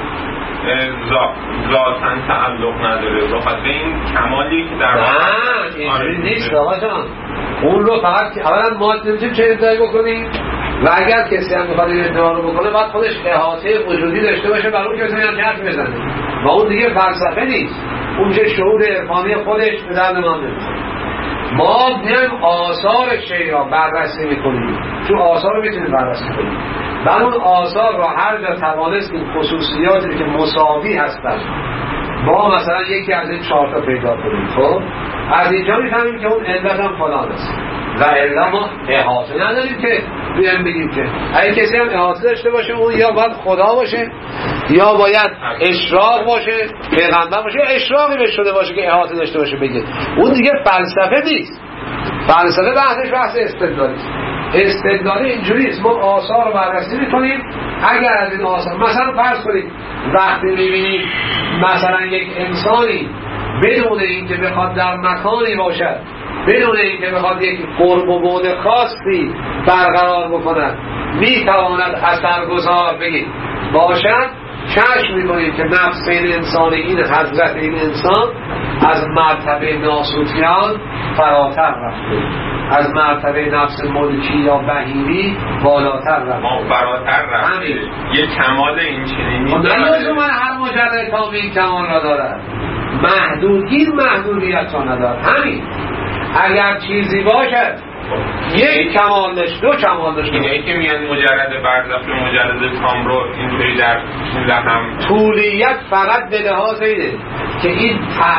ذاتاً تعلق نداره؟ بخاطر این کمالی که در نه اینجوری نیست آقا جان. اون رو فقط اولا ما نمیتونیم چه ادعایی بکنیم و اگر کسی هم میخواد این ادعا رو بکنه باید خودش احاطه وجودی داشته باشه برای اون که بتونه هم حرف بزنه و اون دیگه فلسفه نیست، اون چه شعور عرفانی خودش به درد ما نمیخوره. ما میایم آثار شیء را بررسی میکنیم، تو آثار رو میتونیم بررسی کنیم، بعد اون آثار را هر جا توانستیم خصوصیاتی که مساوی هستن با مثلا یکی از این چهار تا پیدا کنیم، خب از اینجا میفهمیم که اون علت هم فلان است و الا ما احاطه نداریم که بیایم بگیم که اگه کسی هم احاطه داشته باشه اون یا باید خدا باشه یا باید اشراق باشه، پیغمبر باشه، یا اشراقی بهش شده باشه که احاطه داشته باشه بگه. اون دیگه فلسفه نیست. فلسفه بحثش بحث استدلالی است. استدلالی اینجوری است، ما آثار رو بررسی می‌کنیم، اگر از این آثار مثلا فرض کنید وقتی می‌بینید مثلا یک انسانی بدون اینکه بخواد در مکانی باشد، بدون اینکه بخواد یک قرب و بعد خاصی برقرار بکند میتواند اثرگذار بگید باشد، کشف میکنید که نفس این انسان، این حضرت این انسان از مرتبه ناسوتیان فراتر رفته، از مرتبه نفس ملکی یا بهیمی بالاتر رفته. ما فراتر رفته یه کمال این چنینی نه من هر مجرد تامی این کمال را دارد، محدود این محدودیت را ندارد. همین اگر چیزی باشد یک کمال داشت، دو کمال داشت. اینه که میان مجرد برزخ و مجرد تام رو اینطوری در لحم طولیت فقط به لحاظ اینه که این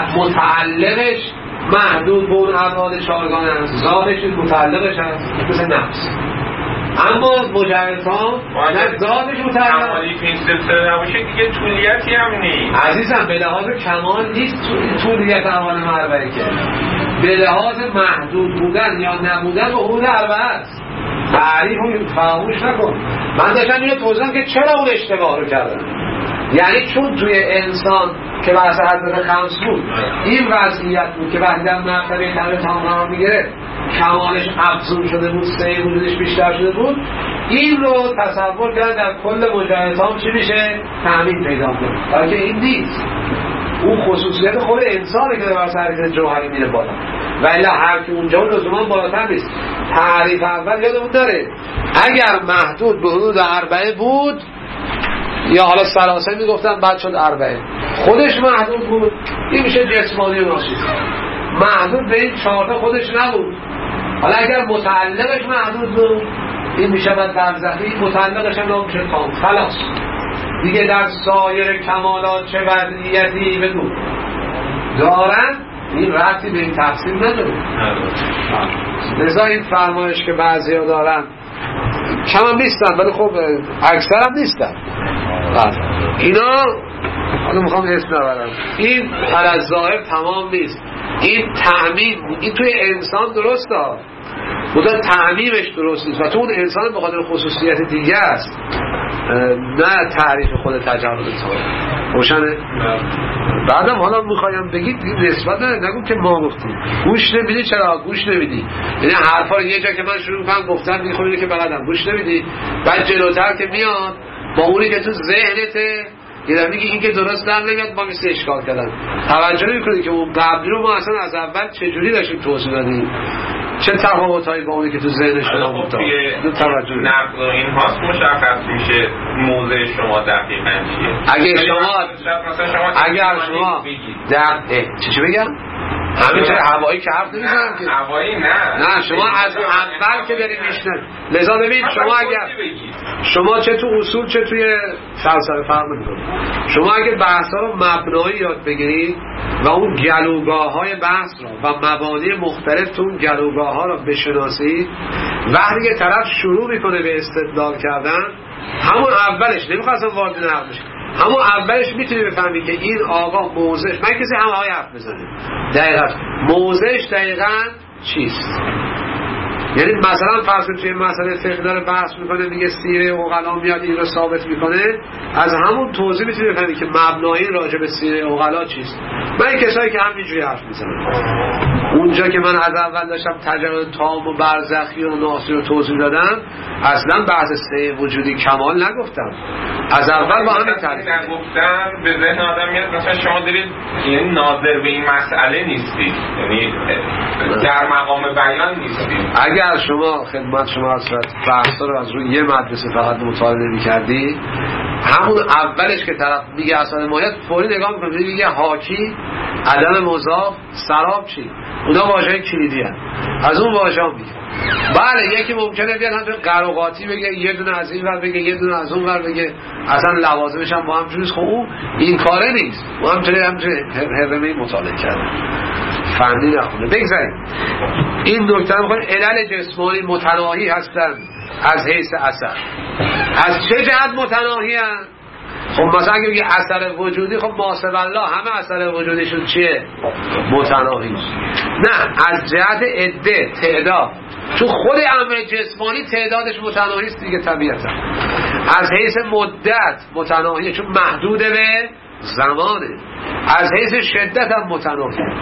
متعلقش محدود به اون افراد چارگانه هست، ذاتش متعلقش هست مثل نفس. اما مجرد تام نه ذاتش متعلق، کمالی که این سلسله نباشه دیگه طولیتی هم نیست عزیزم. به لحاظ کمال نیست طولیت اول مربعی که به لحاظ محدود بودن یا نبودن به حدود اربعه است. تعریف رو فراموش نکن. من داشتم اینو توضیح که چرا اون اشتباه رو کردن، یعنی چون توی انسان که بحث حضرت خمس بود این وضعیت بود که وقتی در مرتبه کمال تام قرار میگیره کمالش افزون شده بود، سعه وجودش بیشتر شده بود، این رو تصور کردن در کل مجرد تام چی میشه؟ تأمین پیدا کنه. بلکه این نیست، اون خصوصیت خود انسانه که در حرکت جوهری میره بالا و الا هر که اونجا لزوما بالاتر نیست. تعریف اول یادمون داره اگر محدود به حدود اربعه بود یا حالا سلاسه میگفتن بعد شد اربعه، خودش محدود بود این میشه جسمانی و ناشی. محدود به این چهارتا خودش نبود، حالا اگر متعلقش محدود بود این میشه بعد برزخی، متعلقش هم نام میشه تام. خلاص دیگه در سایر کمالات چه وضعیتی بدون دارن این ربطی به این تقسیم نداره. لذا این فرمایش که بعضی ها دارن کم هم نیستن ولی خب اکثر هم نیستن اینا، حالا میخوام اسم نبرم، این هر از ظاهر تمام نیست. این تعمیم این توی انسان درسته بوده، تعمیمش درست نیست و تو اون انسان به خاطر خصوصیت دیگه است، نه تعریف خود تجرد تو روشنه. بعدم حالا میخوایم بگید نسبت نه نگو که ما گفتیم گوش نمیدی. چرا گوش نمیدی؟ یعنی حرفا رو یه جا که من شروع میکنم گفتن میخونی که بلدم گوش نمیدی، بعد جلوتر که میاد با اونی که تو ذهنته یه میگی این که درست در نمیاد ما میشه اشکال کردن. توجه نمیکنی که اون قبلی رو ما اصلا از اول چجوری داشتیم توضیح دادیم، چه تفاوتایی با اونی که تو ذهن شما بود. توجه نقد و این هاست مشخص میشه موضع شما دقیقاً چیه. اگه شما اگر شما در چی چی بگم همینطور هوایی که حرف نمیزنم که هوایی نه نه شما از اول که برید میشنن. لذا ببین شما اگر شما چه تو اصول چه توی فلسفه فرق میکنید. شما اگر بحثا رو مبنایی یاد بگیرید و اون گلوگاه های بحث رو و مبانی مختلف تو اون گلوگاه ها رو بشناسید، وقتی که طرف شروع میکنه به استدلال کردن همون اولش نمیخواد اصلا وارد نقد بشه، همون اولش میتونی بفهمی که این آقا موضعش، من کسی همه های حرف بزنه دقیقا موضعش دقیقا چیست. یعنی مثلا فرض توی مسئله فقه داره بحث میکنه میگه سیره عقلا میاد این رو ثابت میکنه، از همون توضیح میتونی بفهمی که مبنایی راجع به سیره عقلا چیست. من این کسایی که همینجوری حرف میزنم اونجا که من از اول داشتم تجربه تام و برزخی و ناصری رو توضیح دادم اصلا بحث سه وجودی کمال نگفتم، از اول با همین تعریف نگفتم. به ذهن آدم میاد مثلا شما دارید یعنی ناظر به این مسئله نیستید، یعنی در مقام بیان نیستید. اگر شما خدمت شما اصلا بحثا رو از روی یه مدرسه فقط مطالعه نمی‌کردی، همون اولش که طرف میگه اصلا ماهیت فوری نگاه میکنه میگه حاکی، عدم مضاف، سراب چی، اونا واژه‌های کلیدی هست، از اون واژه‌ها میگه. بله یکی ممکنه بیاد همچون قراقاتی بگه یه دونه از این ور بگه یه دونه از اون ور بگه، اصلا لوازمش هم با هم جوریست. خب اون این کاره نیست، ما همچنین همچنین هرمه‌ای مطالعه کرده فنی نخونه. بگذاریم این نکته رو می‌خوایم. علل جسمانی متناهی هستند از حیث اثر. از چه جهت متناهی هستند؟ خب مثلا اگه بگه اثر وجودی، خب ماسب الله همه اثر وجودیشون چیه؟ متناهی. نه از جهت عده تعداد، چون خود امر جسمانی تعدادش متناهی است دیگه طبیعتا. از حیث مدت متناهیه چون محدود به زمانه. از حیث شدت هم متناهیه.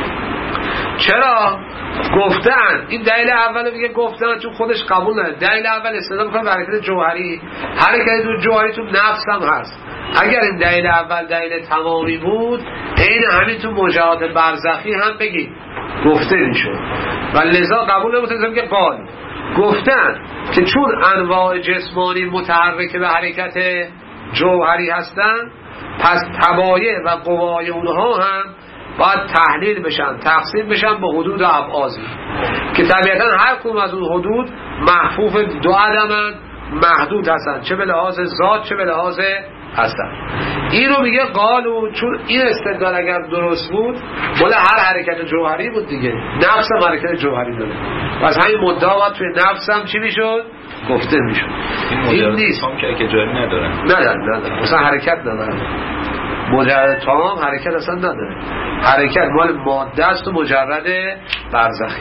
چرا؟ گفتن این دلیل اول میگه گفتن چون خودش قبول نداره. دلیل اول استدلال میکنه به حرکت جوهری، حرکت دو جوهری تو نفس هم هست. اگر این دلیل اول دلیل تمامی بود این همین تو مجاهات برزخی هم بگید گفته میشد و لذا قبول نمیتونیم که قال گفتن که چون انواع جسمانی متحرک به حرکت جوهری هستن پس تبایع و قوای اونها هم باید تحلیل بشن، تقسیم بشن به حدود و ابعاضی که طبیعتا هر کدوم از اون حدود محفوف دو عدمن، محدود هستن، چه به لحاظ ذات چه به لحاظ هستن. این رو میگه قالو چون این استدلال اگر درست بود مال هر حرکت جوهری بود دیگه، نفس هم حرکت جوهری داره، پس همین مدعا باید توی نفس هم چی میشد؟ گفته میشد. این, این نیست که جوهری نداره نداره نداره مثلا حرکت نداره. مجرد تمام حرکت اصلا نداره، حرکت مال ماده است و مجرد برزخی.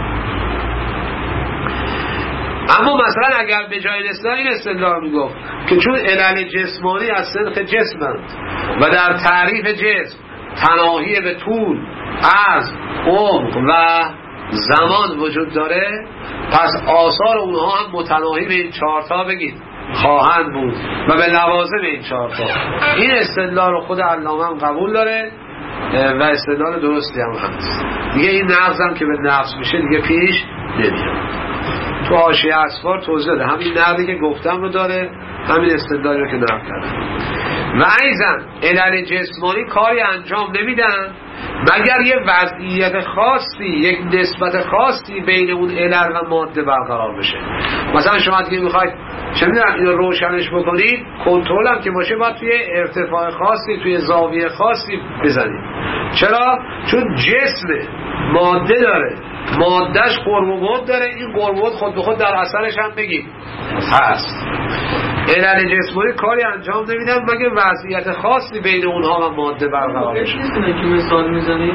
اما مثلا اگر به جای اصلاح این استدلال میگفت که چون علل جسمانی از صدق جسمند و در تعریف جسم تناهی به طول، عرض، عمق و زمان وجود داره، پس آثار اونها هم متناهی به این چهارتا بگید خواهند بود و به لوازم این چهارتا. این استدلال رو خود علامه هم قبول داره و استدلال درستی هم هست دیگه. این نقض هم که به نفس میشه دیگه پیش نمیاد. تو حاشیه اسفار توضیح داده همین نقضی که گفتم رو داره، همین استدلالی رو که نقل کردم. و ایضا علل جسمانی کاری انجام نمیدن مگر یه وضعیت خاصی، یک نسبت خاصی بین اون علل و ماده برقرار بشه. مثلا شما دیگه میخواید چه میدونم اینو روشنش بکنید، کنترل هم که باشه باید توی ارتفاع خاصی توی زاویه خاصی بزنید. چرا؟ چون جسم ماده داره، مادهش قرب و بعد داره، این قرب و بعد خود به خود در اثرش هم بگید هست. علل جسمانی کاری انجام نمیدن مگه وضعیت خاصی بین اونها و ماده برقرار بشه. که مثال میزنیم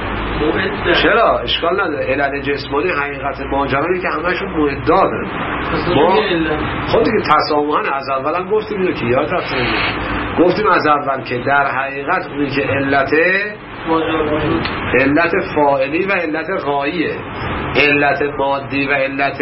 چرا؟ اشکال نداره. علل جسمانی حقیقت ماجرایی که همشون معدادن. ما خود دیگه تسامحاً از اول هم گفتیم اینو که یاد رفتیم، گفتیم از اول که در حقیقت اونی که علته علت فاعلی و علت غاییه، علت مادی و علت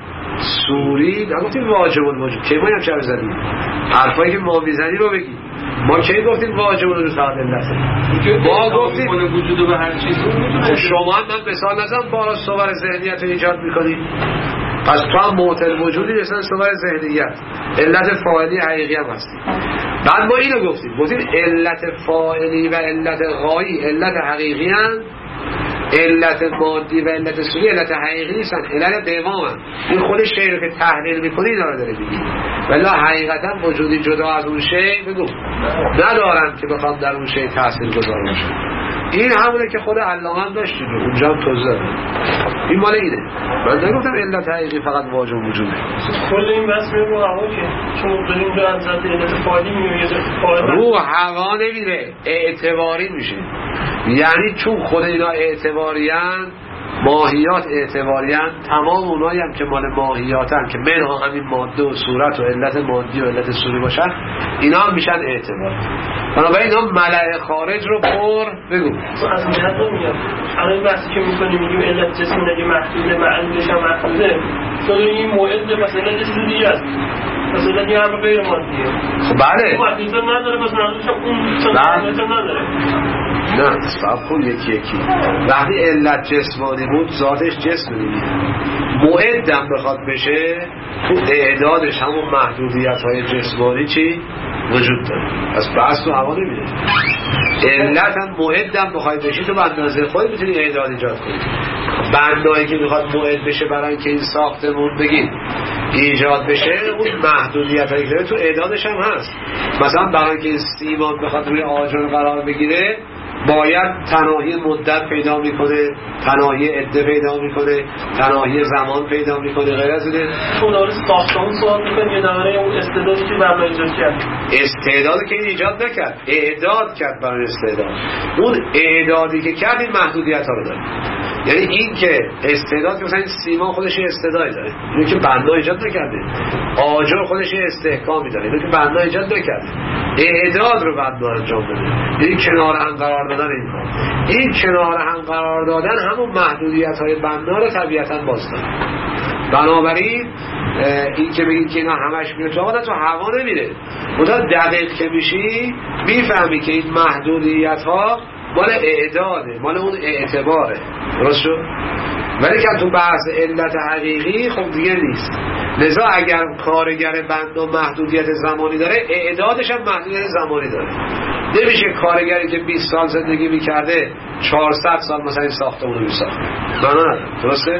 سوری نگفتیم واجب الوجود. کی ما هم چه زدیم؟ حرفایی که ما میزنیم رو بگیم. ما کی گفتیم واجب الوجود فقط علته؟ ما گفتیم وجود به هر چیز. شما هم من مثال نزدم بارا صور ذهنیت رو ایجاد میکنید، پس تو هم معطل وجودی مثلا صور ذهنیت علت فاعلی حقیقی هم هستی. بعد ما اینو گفتیم گفتیم علت فاعلی و علت غایی علت حقیقی هم، علت مادی و علت سوری علت حقیقی نیستن، علت دوام هم. این خود شی رو که تحلیل میکنی داره داره میگی، ولی حقیقتا وجودی جدا از اون شی بگو ندارن که بخوام در اون شی تاثیر گذار باشه. این همونه که خود علامه هم داشت اونجا هم توضیح داد. این مال اینه. من نگفتم علت حقیقی فقط واجب وجوده. کل این بس میره رو هوا که چون داریم جو از ذات علت فاعلی میره رو هوا نمیره، اعتباری میشه. یعنی چون خود اینا اعتباریان، ماهیات اعتباریان، تمام اونایی هم که مال ماهیاتن که منها همین ماده و صورت و علت مادی و علت سوری باشن، اینا هم میشن اعتبار. بنابراین اینا ملأ خارج رو پر بگو از جهت رو میگم. الان بحثی که میکنیم میگیم علت جسم نگه محدوده، معلولش هم محدوده، چون این موعد مثلا یه سوری هست، مثلا یه هم غیر مادیه. خب بله محدوده نداره، مثلا اون چون نداره. نه سب کن یکی یکی. وقتی علت جسمانی بود ذاتش جسم نمیده، موعدم بخواد بشه تو اعدادش همون محدودیت های جسمانی چی؟ وجود داره. پس بحث تو هوا نمیده. علت هم موعدم بخواد بشی تو به اندازه خود میتونی اعداد ایجاد کنی. بندایی که میخواد موعد بشه برای اینکه این ساختمون بگید ایجاد بشه، اون محدودیت هایی که تو اعدادش هم هست. مثلا برای اینکه این سیمان بخواد روی آجر قرار بگیره باید تناهی مدت پیدا میکنه، تناهی عده پیدا میکنه، تناهی زمان پیدا میکنه، غیر از اینه. اون داره ساختمون سوال میکنه یه داره اون استعدادی که برای ایجاد کرد، استعدادی که این ایجاد نکرد، اعداد کرد برای استعداد. اون اعدادی که کرد این محدودیت ها رو داره. یعنی این که استعداد که مثلا این سیمان خودش استعدادی داره، اینو که بنا ایجاد نکرده. آجر خودش استحکامی داره، اینو که بنا ایجاد نکرده. اعداد رو بنا انجام بده. این کنار هم قرار دادن اینها، این کنار هم قرار دادن همون محدودیت های بنا رو طبیعتا باز داره. بنابراین این که بگید که اینا همش میره تو هوا، تو هوا نمیره. منتها دقیق که میشی میفهمی که این محدودیت ها مال اعداده، مال اون اعتباره. درست شد؟ ولی که تو بحث علت حقیقی خب دیگه نیست. لذا اگر کارگر بند و محدودیت زمانی داره، اعدادش هم محدودیت زمانی داره. نمیشه کارگری که بیست سال زندگی میکرده چهارصد سال مثلا این ساختمون رو میساخت. نه نه درسته؟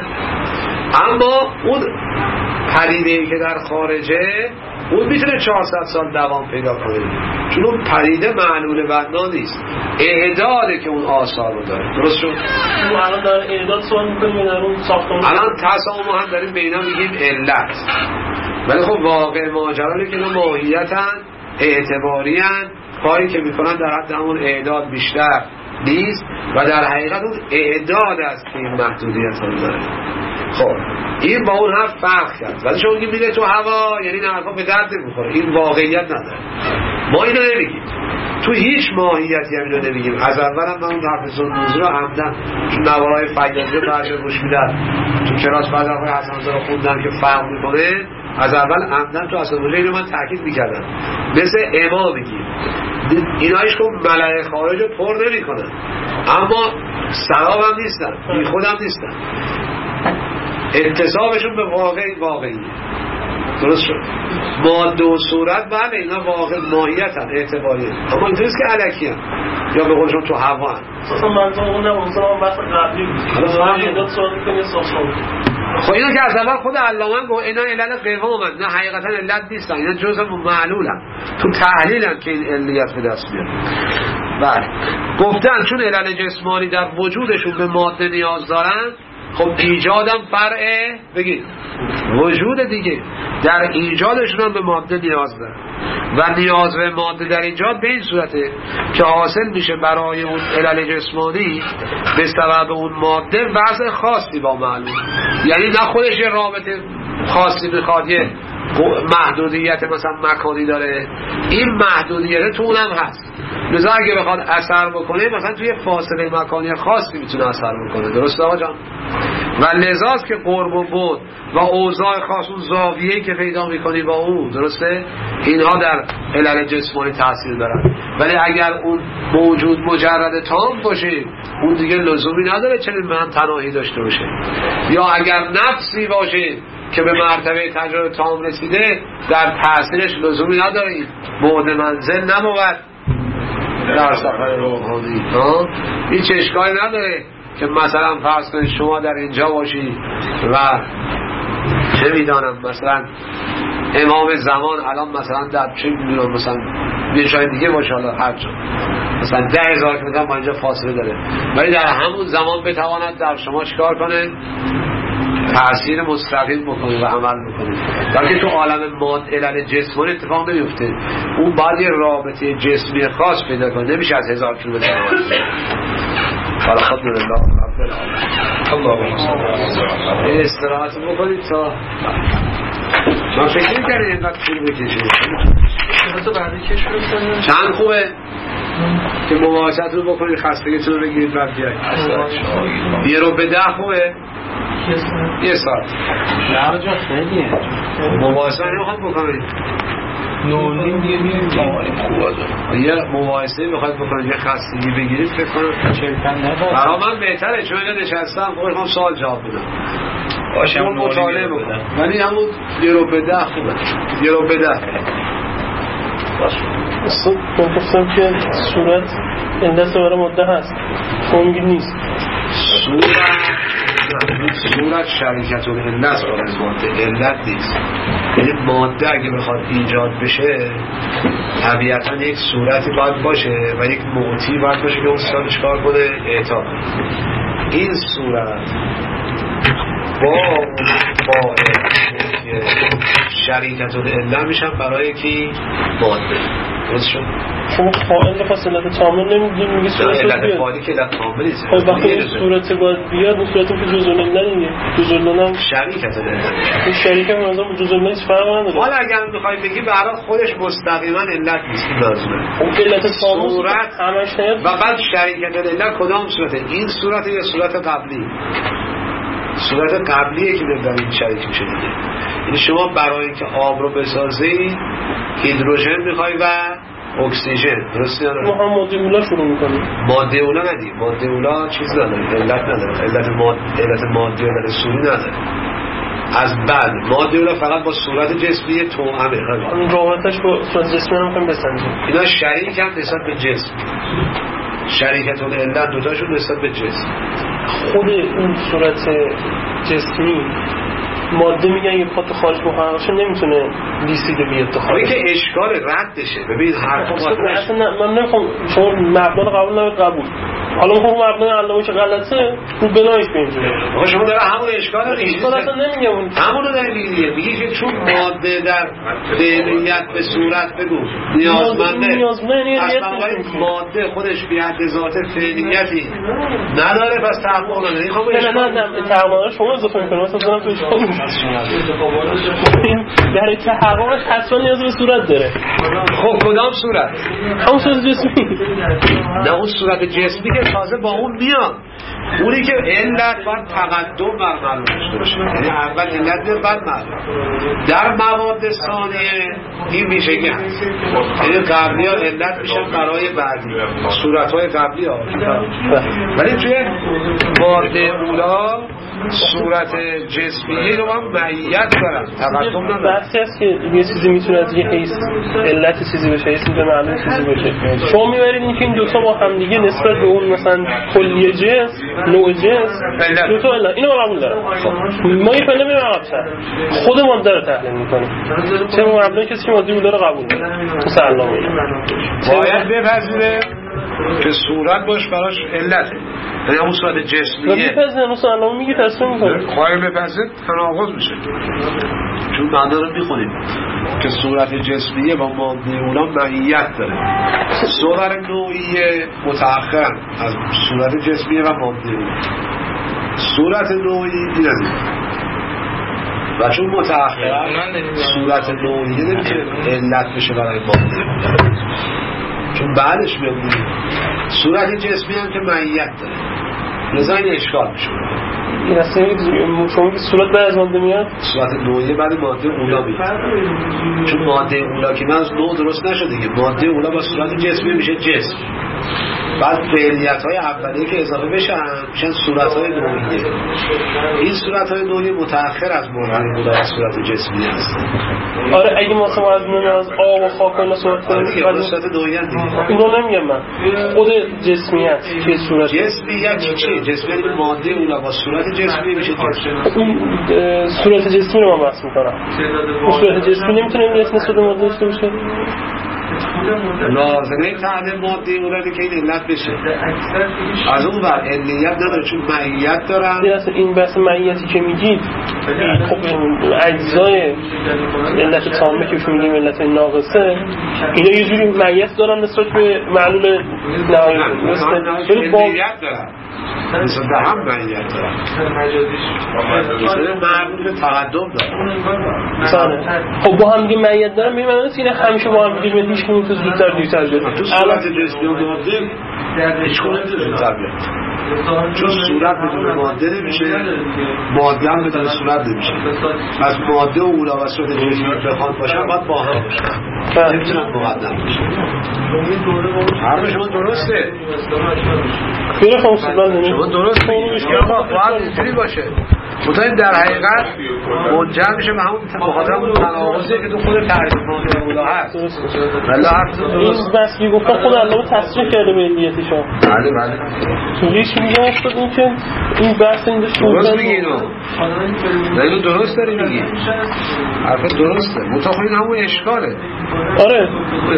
اما اون پدیده‌ای که در خارجه اون میتونه چهارصد سال دوام پیدا کنه، چون اون پدیده معلول بنا نیست، اعداده که اون آثار رو داره. درست شد؟ ما الان داره اعداد سوال میکنیم در اون ساختمون. الان تسامح هم داریم به اینا میگیم علت، ولی خب واقع ماجرا که اینا ماهیتن، اعتباریان، کاری که میکنن در حد همون اعداد بیشتر نیست و در حقیقت اون اعداد است که این محدودیت رو داره. خب این با اون حرف فرق کرد، ولی چون این میره تو هوا یعنی این حرفا به درد نمیخوره، این واقعیت نداره. ما اینو نمیگیم، تو هیچ ماهیتی هم اینو نمیگیم. از اول هم من اون حرف زنوزی رو عمدن چون نوارای فیاضی رو برجه روش میدن، تو کلاس بعد آقای حسن رو خوندن که فرق میکنه، از اول عمدن تو اصلا موجه اینو من تاکید میکردم. مثل اما میگیم اینایش که ملأ خارج رو پر نمی کنن، اما سراب هم نیستن، بی خود هم نیستن، اتصابشون به واقعی واقعیه. درست شد. ماده و صورت بله اینا واقع ماهیتن اعتباریه، اما اینطوریست که الکی هم یا به قولشون تو هوا هم. اصلا منظور اون نه اون بحث قبلی بود. حالا مداد سوال کنید ساختمون. خب اینا که از اول خود علامه گفت اینا علت قوامن، نه حقیقتا علت نیستن، اینا جزء معلولن، تو تحلیلن که این علیت به دست میاد. بله گفتن چون علل جسمانی در وجودشون به ماده نیاز دارن، خب ایجادم فرعه بگید وجود دیگه، در ایجادشون هم به ماده نیاز دارن و نیاز به ماده در ایجاد به این صورته که حاصل میشه برای اون علل جسمانی به سبب اون ماده وضع خاصی با معلوم، یعنی نه خودش یه رابطه خاصی بخواد یه محدودیت مثلا مکانی داره، این محدودیت تو اونم هست، لذا اگه بخواد اثر بکنه مثلا توی فاصله مکانی خاصی میتونه اثر بکنه. درسته آقا جان؟ و لذاست که قرب و بعد و اوضاع خاص اون زاویه‌ای که پیدا میکنی با اون، درسته، اینها در علل جسمانی تاثیر دارن. ولی اگر اون موجود مجرد تام باشه اون دیگه لزومی نداره چنین به هم تناهی داشته باشه، یا اگر نفسی باشه که به مرتبه تجربه تام رسیده در تاثیرش لزومی نداره این بعد منزل نمود در سفر روحانی. هیچ اشکالی نداره که مثلا فرض کنید شما در اینجا باشی و چه میدانم مثلا امام زمان الان مثلا در چه میدونم مثلا یه جای دیگه باشه، حالا هر جا مثلا ده هزار کیلومتر با اینجا فاصله داره، ولی در همون زمان بتواند در شما چیکار کنه؟ تأثیر مستقیم بکنه و عمل بکنه. بلکه تو عالم ماده علل جسمانی اتفاق نمیفته، اون باید یه رابطه جسمی خاص پیدا کنه، نمیشه از هزار کیلومتر الحمدلله رب العالمین. اللهم استراحت بکنید تا من فکر نمی‌کردم اینقدر طول بکشه. چند خوبه که مواجهت رو بکنید، خستگیتون رو بگیرید بعد بیایید. یه رو به ده خوبه یه ساعت نه جا خیلیه مواجهه نمیخواد بکنید نولیم دیگه بیریم یه مواجهه میخواد بکنید یه خستگی بگیرید فکر کنم برای من بهتره چون اینجا نشستم خواهم سوال جواب بدم باشم مطالعه بکنم، ولی همون یه رو به ده خوبه یه رو به ده اصلا من گفتم که صورت اندست برای ماده هست خونگی نیست. صورت صورت شریکت العلت برای ماده علت نیست، یعنی ماده اگه بخواد ایجاد بشه طبیعتا یک صورتی باید باشه و یک معطی باید باشه که اون صورت چکار کنه؟ اعطا. این صورت با با شریکت العلت میشن برای کی؟ ماده. درست شد؟ شما فاعل پس علت تامل نمیدونیم میگه صورت بیاد. علت فاعلی که علت تامل نیست. خب وقتی این صورت باید بیاد اون صورتی که جزء العلت دیگه. جزء العلت هم شریکت العلت. این شریک هم مثلا جزء العلت فرق نداره. حالا اگر میخوای بگی برای خودش مستقیما علت نیست لازمه. اون علت تامل صورت همش نیاد. و بعد شریکت العلت کدام صورته؟ این صورت یا صورت قبلی؟ صورت قبلیه که در این شریک میشه دیگه. یعنی شما برای اینکه آب رو بسازی هیدروژن میخوای و اکسیژن، درسته یا نه؟ ما هم ماده اولا شروع میکنیم. ماده اولا ندیم، ماده اولا چیز نداره، علت نداره، علت ماده علت ماده علت سوری نداره. از بعد ماده اولا فقط با صورت جسمی توأمه. همین رابطش با صورت جسمی هم میخوایم بسنجیم. اینا شریک هم نسبت به جسم، شریکت العلت دوتاشون نسبت به جسم. خود اون صورت جسمی ماده میگن یه پات خارج محققش نمیتونه لیسیده بیاد تو خارج. که اشکال ردشه. ببین حرفا اصلا من نمیخوام شما مبنا قبول نکنید قبول. حالا میخوام مبنا علامه که غلطه رو بنایش بریم جلو. آقا شما داره همون اشکال رو اشکال اصلا نمیگم اون. همون رو داره میگه. میگه که چون ماده در فعلیت به صورت بگو نیازمنده. نیازمنده اصلا ماده خودش بی حد ذات فعلیتی نداره پس تحقق نداره. میخوام نه نه نه تحقق شما اضافه میکنم مثلا دارم تو اشکال در تحققش حتما نیاز به صورت داره. خب کدام صورت؟ همون صورت جسمی. نه اون صورت جسمی که تازه با اون میاد، اونی که علت باید تقدم بر معلوم داشته باشه، یعنی اول علت بیاد بعد معلوم. در مواد ثانیه این ویژگی هست، یعنی قبلی ها علت میشن برای بعدی صورت های قبلی ها، ولی توی ماده اولا صورت جسمیه رو هم معیت دارن، تقدم ندارن. بحثی هست که یه چیزی میتونه از یه حیث علت چیزی بشه، حیث میتونه معلوم چیزی بشه. شما میبرید این که این دوتا با هم دیگه نسبت به اون مثلا کلیه جنس، نوع جنس، دوتا علت، اینو قبول دارم. ما یه پله میریم عقب‌تر، خود ماده رو تحلیل میکنیم. چه مبنای کسی که ماده رو قبول داره مسلمه باید بپذیره که صورت باش براش علته، یعنی همون صورت جسمیه. بپذیره مسلمه میگه تصمیم میکنه خواهی بپذیره تناقض میشه، چون معنا رو میخونیم که صورت جسمیه با ماده اونا معیت داره. صور نوعیه متأخر از صورت جسمیه و ماده اونا. صورت نوعی دیگه و چون متأخر صورت نوعیه نمیتونه علت بشه برای ماده، چون بعدش میاد صورت جسمی هم که معیت داره، لذا این اشکال میشه. این اصلا شما که صورت بعد از ماده میاد، صورت نوعیه بعد ماده اولا میاد، چون ماده اولا که من از نوع درست نشده دیگه، ماده اولا با صورت جسمی میشه جسم، بعد فعلیت های اولیه که اضافه بشن میشن صورت های نوعیه. این صورت های نوعیه متأخر از ماده اولا از صورت جسمی هست. آره اگه ما مثلا از نوع از آب و خاک اینا صورت کنیم دیگه صورت نوعیه دیگه، اون رو نمیگم من، خود جسمیت که صورت جسمیت چیه؟ جسمیت ماده اولا با صورت جسمی میشه جسم. اون صورت جسمی رو من بحث میکنم. اون صورت جسمی نمیتونه این نسبت به ماده داشته باشه. لازمه تعدیل ماده اولاده که این علت بشه. از اون ور علیت نداره چون معیت دارن. این بحث معیتی که میگید خب اجزای علت تامه که میگیم علت ناقصه اینا یه جوری معیت دارن نسبت به معلول نهایی. ولی معیت دارن نسبت به هم معیت دارن، مثلا معلول تقدم دارن. خب با هم دیگه معیت دارن به معنی اینه همیشه با هم دیگه هیچ کنون تو زودتر دیرتر بیاد. تو صورت جسمی و ماده هیچ کنون زودتر بیاد، چون صورت بدون ماده نمیشه، ماده هم بدون صورت نمیشه. از ماده و اولا و صورت جسمی بخواد باشن باید با هم باشن، نمیتونن مقدم باشن. حرف شما درسته، خیلی خمسید من شما درست میگید باید اینجوری باشه. مطمئن در حقیقت منجر میشه به همون بخاطر همون تناقضی که تو خود تعریف ماده اولا هست. بله حرف این بس که گفتم خود علامه تصریح کرده به علیتشون. بله بله یه چی میگه افتاد این که این بحث اینجا درست میگی اینو، نه اینو درست داری میگی، حرف درسته، مطمئن این همون اشکاله. آره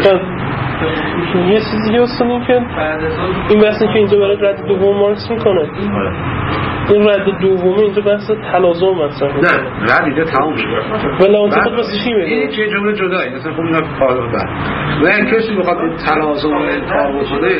یه چیزی دیگه اصلا این که این بحثی که اینجا برای رد دوم مارکس میکنه، این رد دومی اینجا بحث تلازم مطرح میکنه. نه رد اینجا تموم شد ولی اون خود واسه چی میگه؟ این چه جمله جدایی مثلا خب اینا پارو بعد نه کسی بخواد این تلازم رو انکار بکنه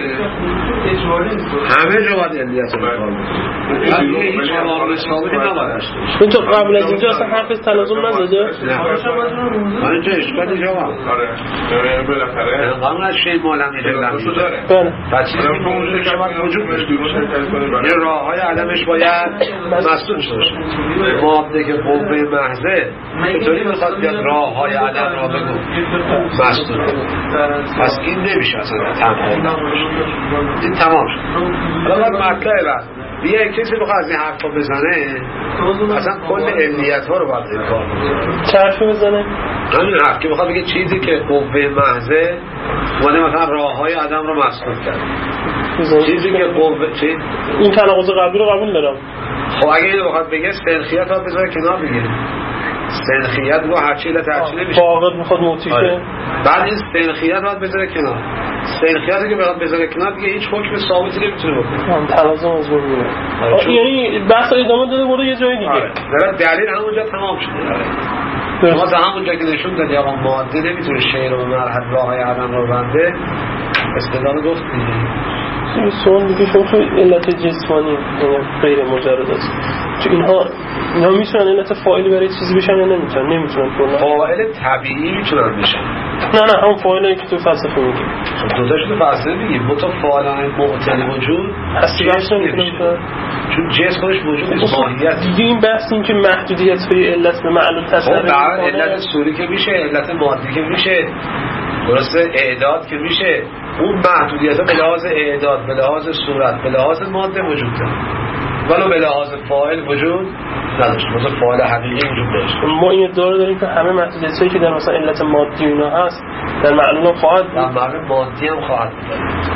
همه جا باید علیت رو انکار بکنه، ولی هیچ عوامل ثابتی نباید داشته باشه. اینجا قبل از اینجا اصلا حرف تلازم نزده؟ نه من اینجا اشکالی جواب آره بالاخره قانون از شی مالم یه وجود داره. بله پس چیزی که موجود که باید وجود داشته باشه، یه راه‌های عدمش باید مسدود باشه. ماده که قوه محضه چطوری میخواد بیاد راه‌های عدم را بگو مسدود، پس این نمیشه اصلا تمام این تمام شد. حالا باید مطلعه بعد بیایی کسی بخواد از این حرفا بزنه اصلا کل علیت ها رو باید انکار کنه. چه حرفی بزنه؟ همین حرف که بخواد بگه چیزی که قوه محضه اومده مثلا راه‌های عدم رو مسدود کرد، چیزی که قوه چی؟ این تناقض قبلی رو قبول دارم. خب اگه اینو بخواد بگه سنخیت ها بذاره کنار بگیره، سنخیت با هر چی علت هر چی نمیشه، فاقد میخواد موتیفه. آره. بعد این سنخیت باید بذاره کنار، سنخیتی که بخواد بذاره کنار دیگه هیچ حکم ثابتی نمیتونه بکنه. هم تلازم از اون میره. یعنی بحث ادامه داده برده یه جای دیگه. آره. دلیل همونجا تمام شده. ما تا همونجا که نشون دادی آقا ماده نمیتونه شیر و مرحله راههای عدم رو بنده، استدلال گفت دیگه. این سوال دیگه شما تو علت جسمانی یعنی غیر مجرد است. چون اینها اینا میتونن علت فاعلی برای چیزی بشن یا نمیتونن؟ نمیتونن کلا. فاعل طبیعی میتونن بشن. نه نه همون فاعلی که تو فلسفه میگی. دو تاش تو فلسفه میگی، دو تا فاعل معتل وجود هستی بحث نمیکنه. چون جنس خودش موجود نیست، ماهیت. دیگه این بحث این که محدودیت های علت به معلول تصور میکنه. خب علت سوری که میشه، علت مادی که میشه، درسته اعداد که میشه، اون محدودیت ها به لحاظ اعداد، به لحاظ صورت، به لحاظ ماده وجود داره، ولو به لحاظ فاعل وجود نداشت، مثلا فاعل حقیقی وجود داشت. ما این ادعا داریم که همه محدودیتایی که در مثلا علت مادی اینا هست در معلول خواهد در معلول مادی هم خواهد بود.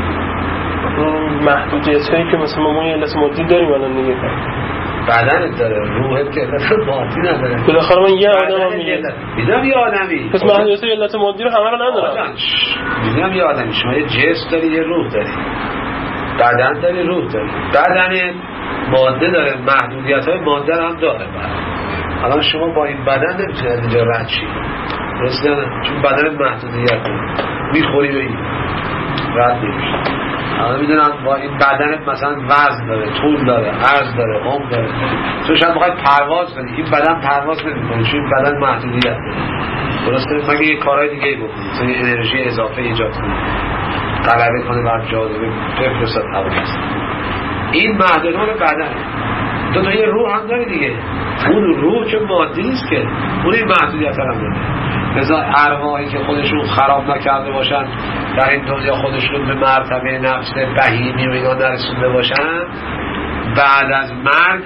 محدودیتایی که مثلا ما علت مادی داریم الان دیگه بدنت داره، روحت که علت مادی نداره. بالاخره من یه آدمم میگه میدونم یه آدمی پس محدودیت علت مادی رو همه رو ندارم. میدونم یه آدمی شما یه جسم داری، یه روح داری، بدن داری، روح داری. بدن ماده داره، محدودیت های ماده هم داره. الان شما با این بدن نمیتونید از اینجا رد شید، درسته نه؟ چون بدن محدودیت داره، میخوری به این رد نمیشه. الان میدونم با این بدنت مثلا وزن داره، طول داره، عرض داره، عمق داره، تو شاید بخوای پرواز کنی، این بدن پرواز نمیکنه چون این بدن محدودیت داره، درسته؟ مگه یه کارهای دیگه بکنی، مثلا انرژی اضافه ایجاد کنی، غلبه کنه بر جاذبه، بفرستاد هوا. این محدودیت مال بدنه. تو تو یه روح هم داری دیگه، اون روح چون مادی نیست که، اون این محدودیت هم داره. لذا ارواحی که خودشون خراب نکرده باشن، در این دنیا خودشون به مرتبه نفس بهیمی و اینا نرسونده باشن، بعد از مرگ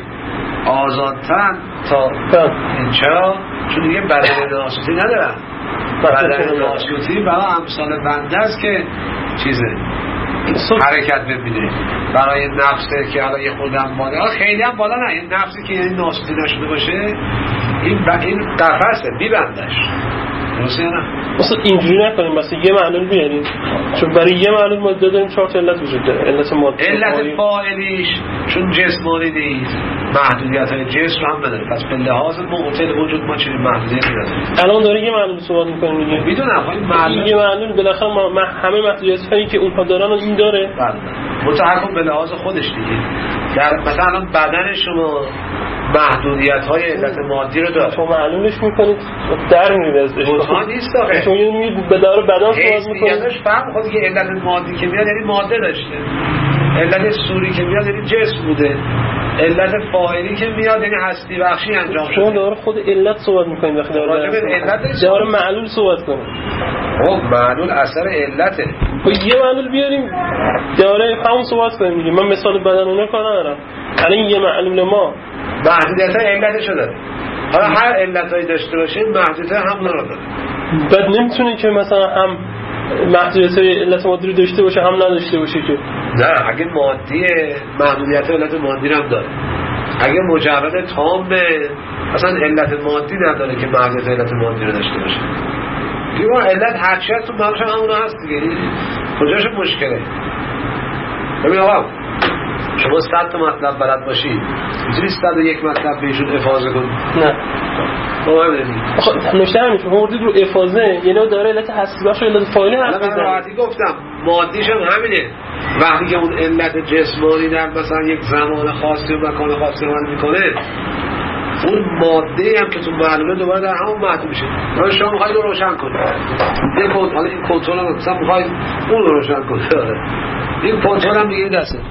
آزادترن تا این. چرا؟ چون دیگه بدن ناسوتی ندارن. بدن ناسوتی برای امثال بنده است که چیزه حرکت ببینه، برای نفسه که حالا یه خودم بالا، خیلی هم بالا نه، این نفسی که یعنی ناسوتی نشده باشه، این ب... این قفسه میبندش. درسته یا نه؟ مثلا اینجوری نکنیم، مثلا یه معلول بیاریم، چون برای یه معلول ما داریم چهار تا علت وجود داره. علت مادی، علت فاعلیش چون جسمانی نیست، محدودیت های جسم رو هم نداره، پس به لحاظ معطل وجود ما چنین محدودیتی نداره. الان داره یه معلول صحبت می‌کنیم دیگه. میدونم این معلول یه معلول بالاخره ما همه محدودیت هایی که اونها دارن این داره. بله. متحکم به لحاظ خودش دیگه. در مثلا بدن شما محدودیت های علت مادی رو داره. تو معلولش میکنید در میره ازش. مطمئن نیست آخه. تو میگی به داره بدن صحبت میکنید. حسیتش فرق خود که علت مادی که میاد یعنی ماده داشته. علت سوری که میاد یعنی جسم بوده. علت فاعلی که میاد یعنی هستی بخشی انجام شده. شما داره خود علت صحبت میکنید وقتی داره راجع به علت داره معلول صحبت کنید. خب معلول اثر علته. خب یه معلول بیاریم داره همون صحبت کنیم دیگه. من مثال بدن اون کار ندارم. الان یه معلول ما محدودیت علتش داره. حالا هر علتایی داشته باشه محدودیت هم رو داره. بعد نمیتونه که مثلا هم محدودیت علت مادی رو داشته باشه هم نداشته باشه که. نه اگه مادیه محدودیت علت مادی هم داره. اگه مجرد تامه اصلا علت مادی نداره که محدودیت علت مادی رو داشته باشه. دیگه علت هرچی هست تو مالش همون هست دیگه. کجاش مشکله؟ ببین آقا شما صد تا مطلب بلد باشی میتونی صد و یک مطلب بهشون افاضه کنی؟ نه باور بدید آخه نوشته همیشه موردید رو افاضه یعنی داره علت هستی بخش علت فاعلی هست. من راحتی گفتم مادیش هم همینه. وقتی که اون علت جسمانی در مثلا یک زمان خاصی و مکان خاصی عمل میکنه اون ماده هم که تو معلومه دوباره در همون محدود میشه. حالا شما میخواید رو روشن کنید یه کنترل، حالا این کنترل هم مثلا میخواید اون رو روشن کنید، این کنترل هم دیگه دسته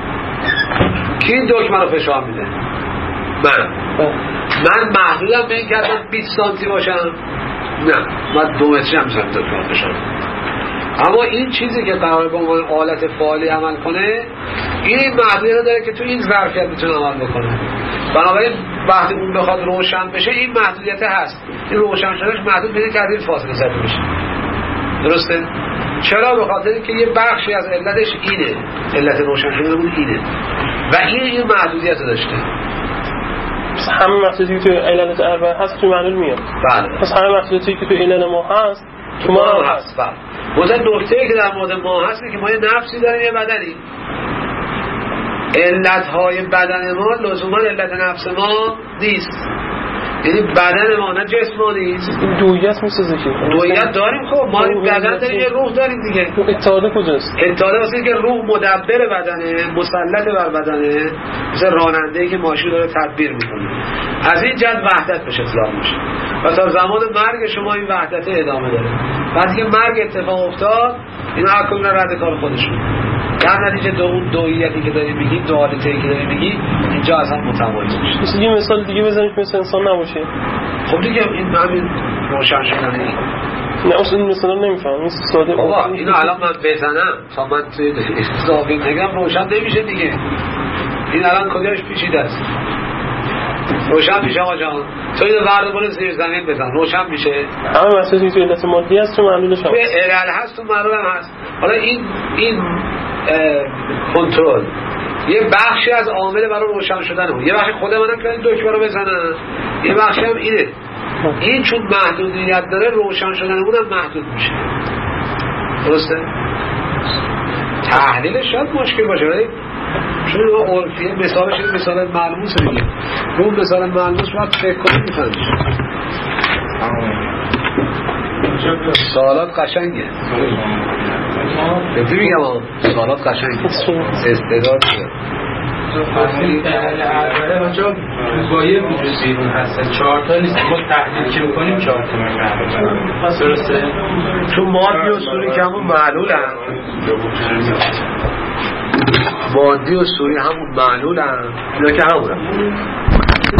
کی این دکمه رو فشار میده؟ من من محدودم به این که اصلا بیست سانتی باشم؟ نه من دو متری هم میتونم دکمه رو فشار میده. اما این چیزی که قرار به عنوان آلت فعالی عمل کنه این محدودیت داره که تو این ظرفیت میتونه عمل بکنه. بنابراین وقتی اون بخواد روشن بشه این محدودیت هست. این روشن شدنش محدود میشه که از این فاصله زده میشه. درسته؟ چرا؟ به خاطر اینکه یه بخشی از علتش اینه، علت روشن شدن اینه و این این محدودیت داشته. پس همه محدودیتی که تو علت اربعه هست تو معلول میاد. بله. پس همه محدودیتی که تو علت ما هست تو ما هم هست. بله. مثلا نکته‌ای که در مورد ما هست که ما یه نفسی داریم یه بدنی. علت‌های بدن ما لزوما علت نفس ما نیست. یعنی بدن ما نه جسمانی نیست. این دویت میسازه که دویت داریم. خب ما این بدن داریم یه روح داریم دیگه. اتحاده کجاست؟ اتحاده واسه که روح مدبر بدنه، مسلط بر بدنه، مثل راننده‌ای که ماشین داره تدبیر میکنه. از این جهت وحدت بهش اطلاق میشه و تا زمان مرگ شما این وحدت ادامه داره. وقتی که مرگ اتفاق افتاد اینا هر کدوم رد کار خودشون. در نتیجه دو اون دویتی که داری میگی، دوالیتی که داری میگی اینجا اصلا متمایز میشه. مثلا یه مثال دیگه بزنید که مثل انسان نباشه. خب دیگه این همین روشن شدنه. نه اصلا این مثلا نمیفهم. این ساده بابا اینو الان من بزنم تا من توی اضافه نگم روشن نمیشه دیگه. این الان کجاش پیچیده است. روشن میشه آقا جان؟ تو اینو ورد کنه زیر زمین بزن روشن میشه؟ همه مسئله که علت مادی هست تو معلولش هم به علل هست تو معلول هم هست. حالا این این کنترل یه بخشی از عامل برای روشن شدن هم. یه بخشی خود منم که این دکمه رو بزنم، یه بخشی هم اینه. این چون محدودیت داره روشن شدن اونم محدود میشه. درسته؟ تحلیلش شاید مشکل باشه ولی چون اون عرفیه مثالش این مثال ملموس دیگه. اون مثال ملموس باید فکر کنیم میفهمش. سوالات قشنگه. بهتی میگم آن سوالات قشنگه. استعداد شده. تحلیل اوله اونجا گایه وجود بیرون هستن چهار تا نیست ما تحلیل که میکنیم چهار تا میفهمیم درسته؟ چون مادی و سوری که همون معلول هم مادی و سوری همون معلول هم اینا که همون هم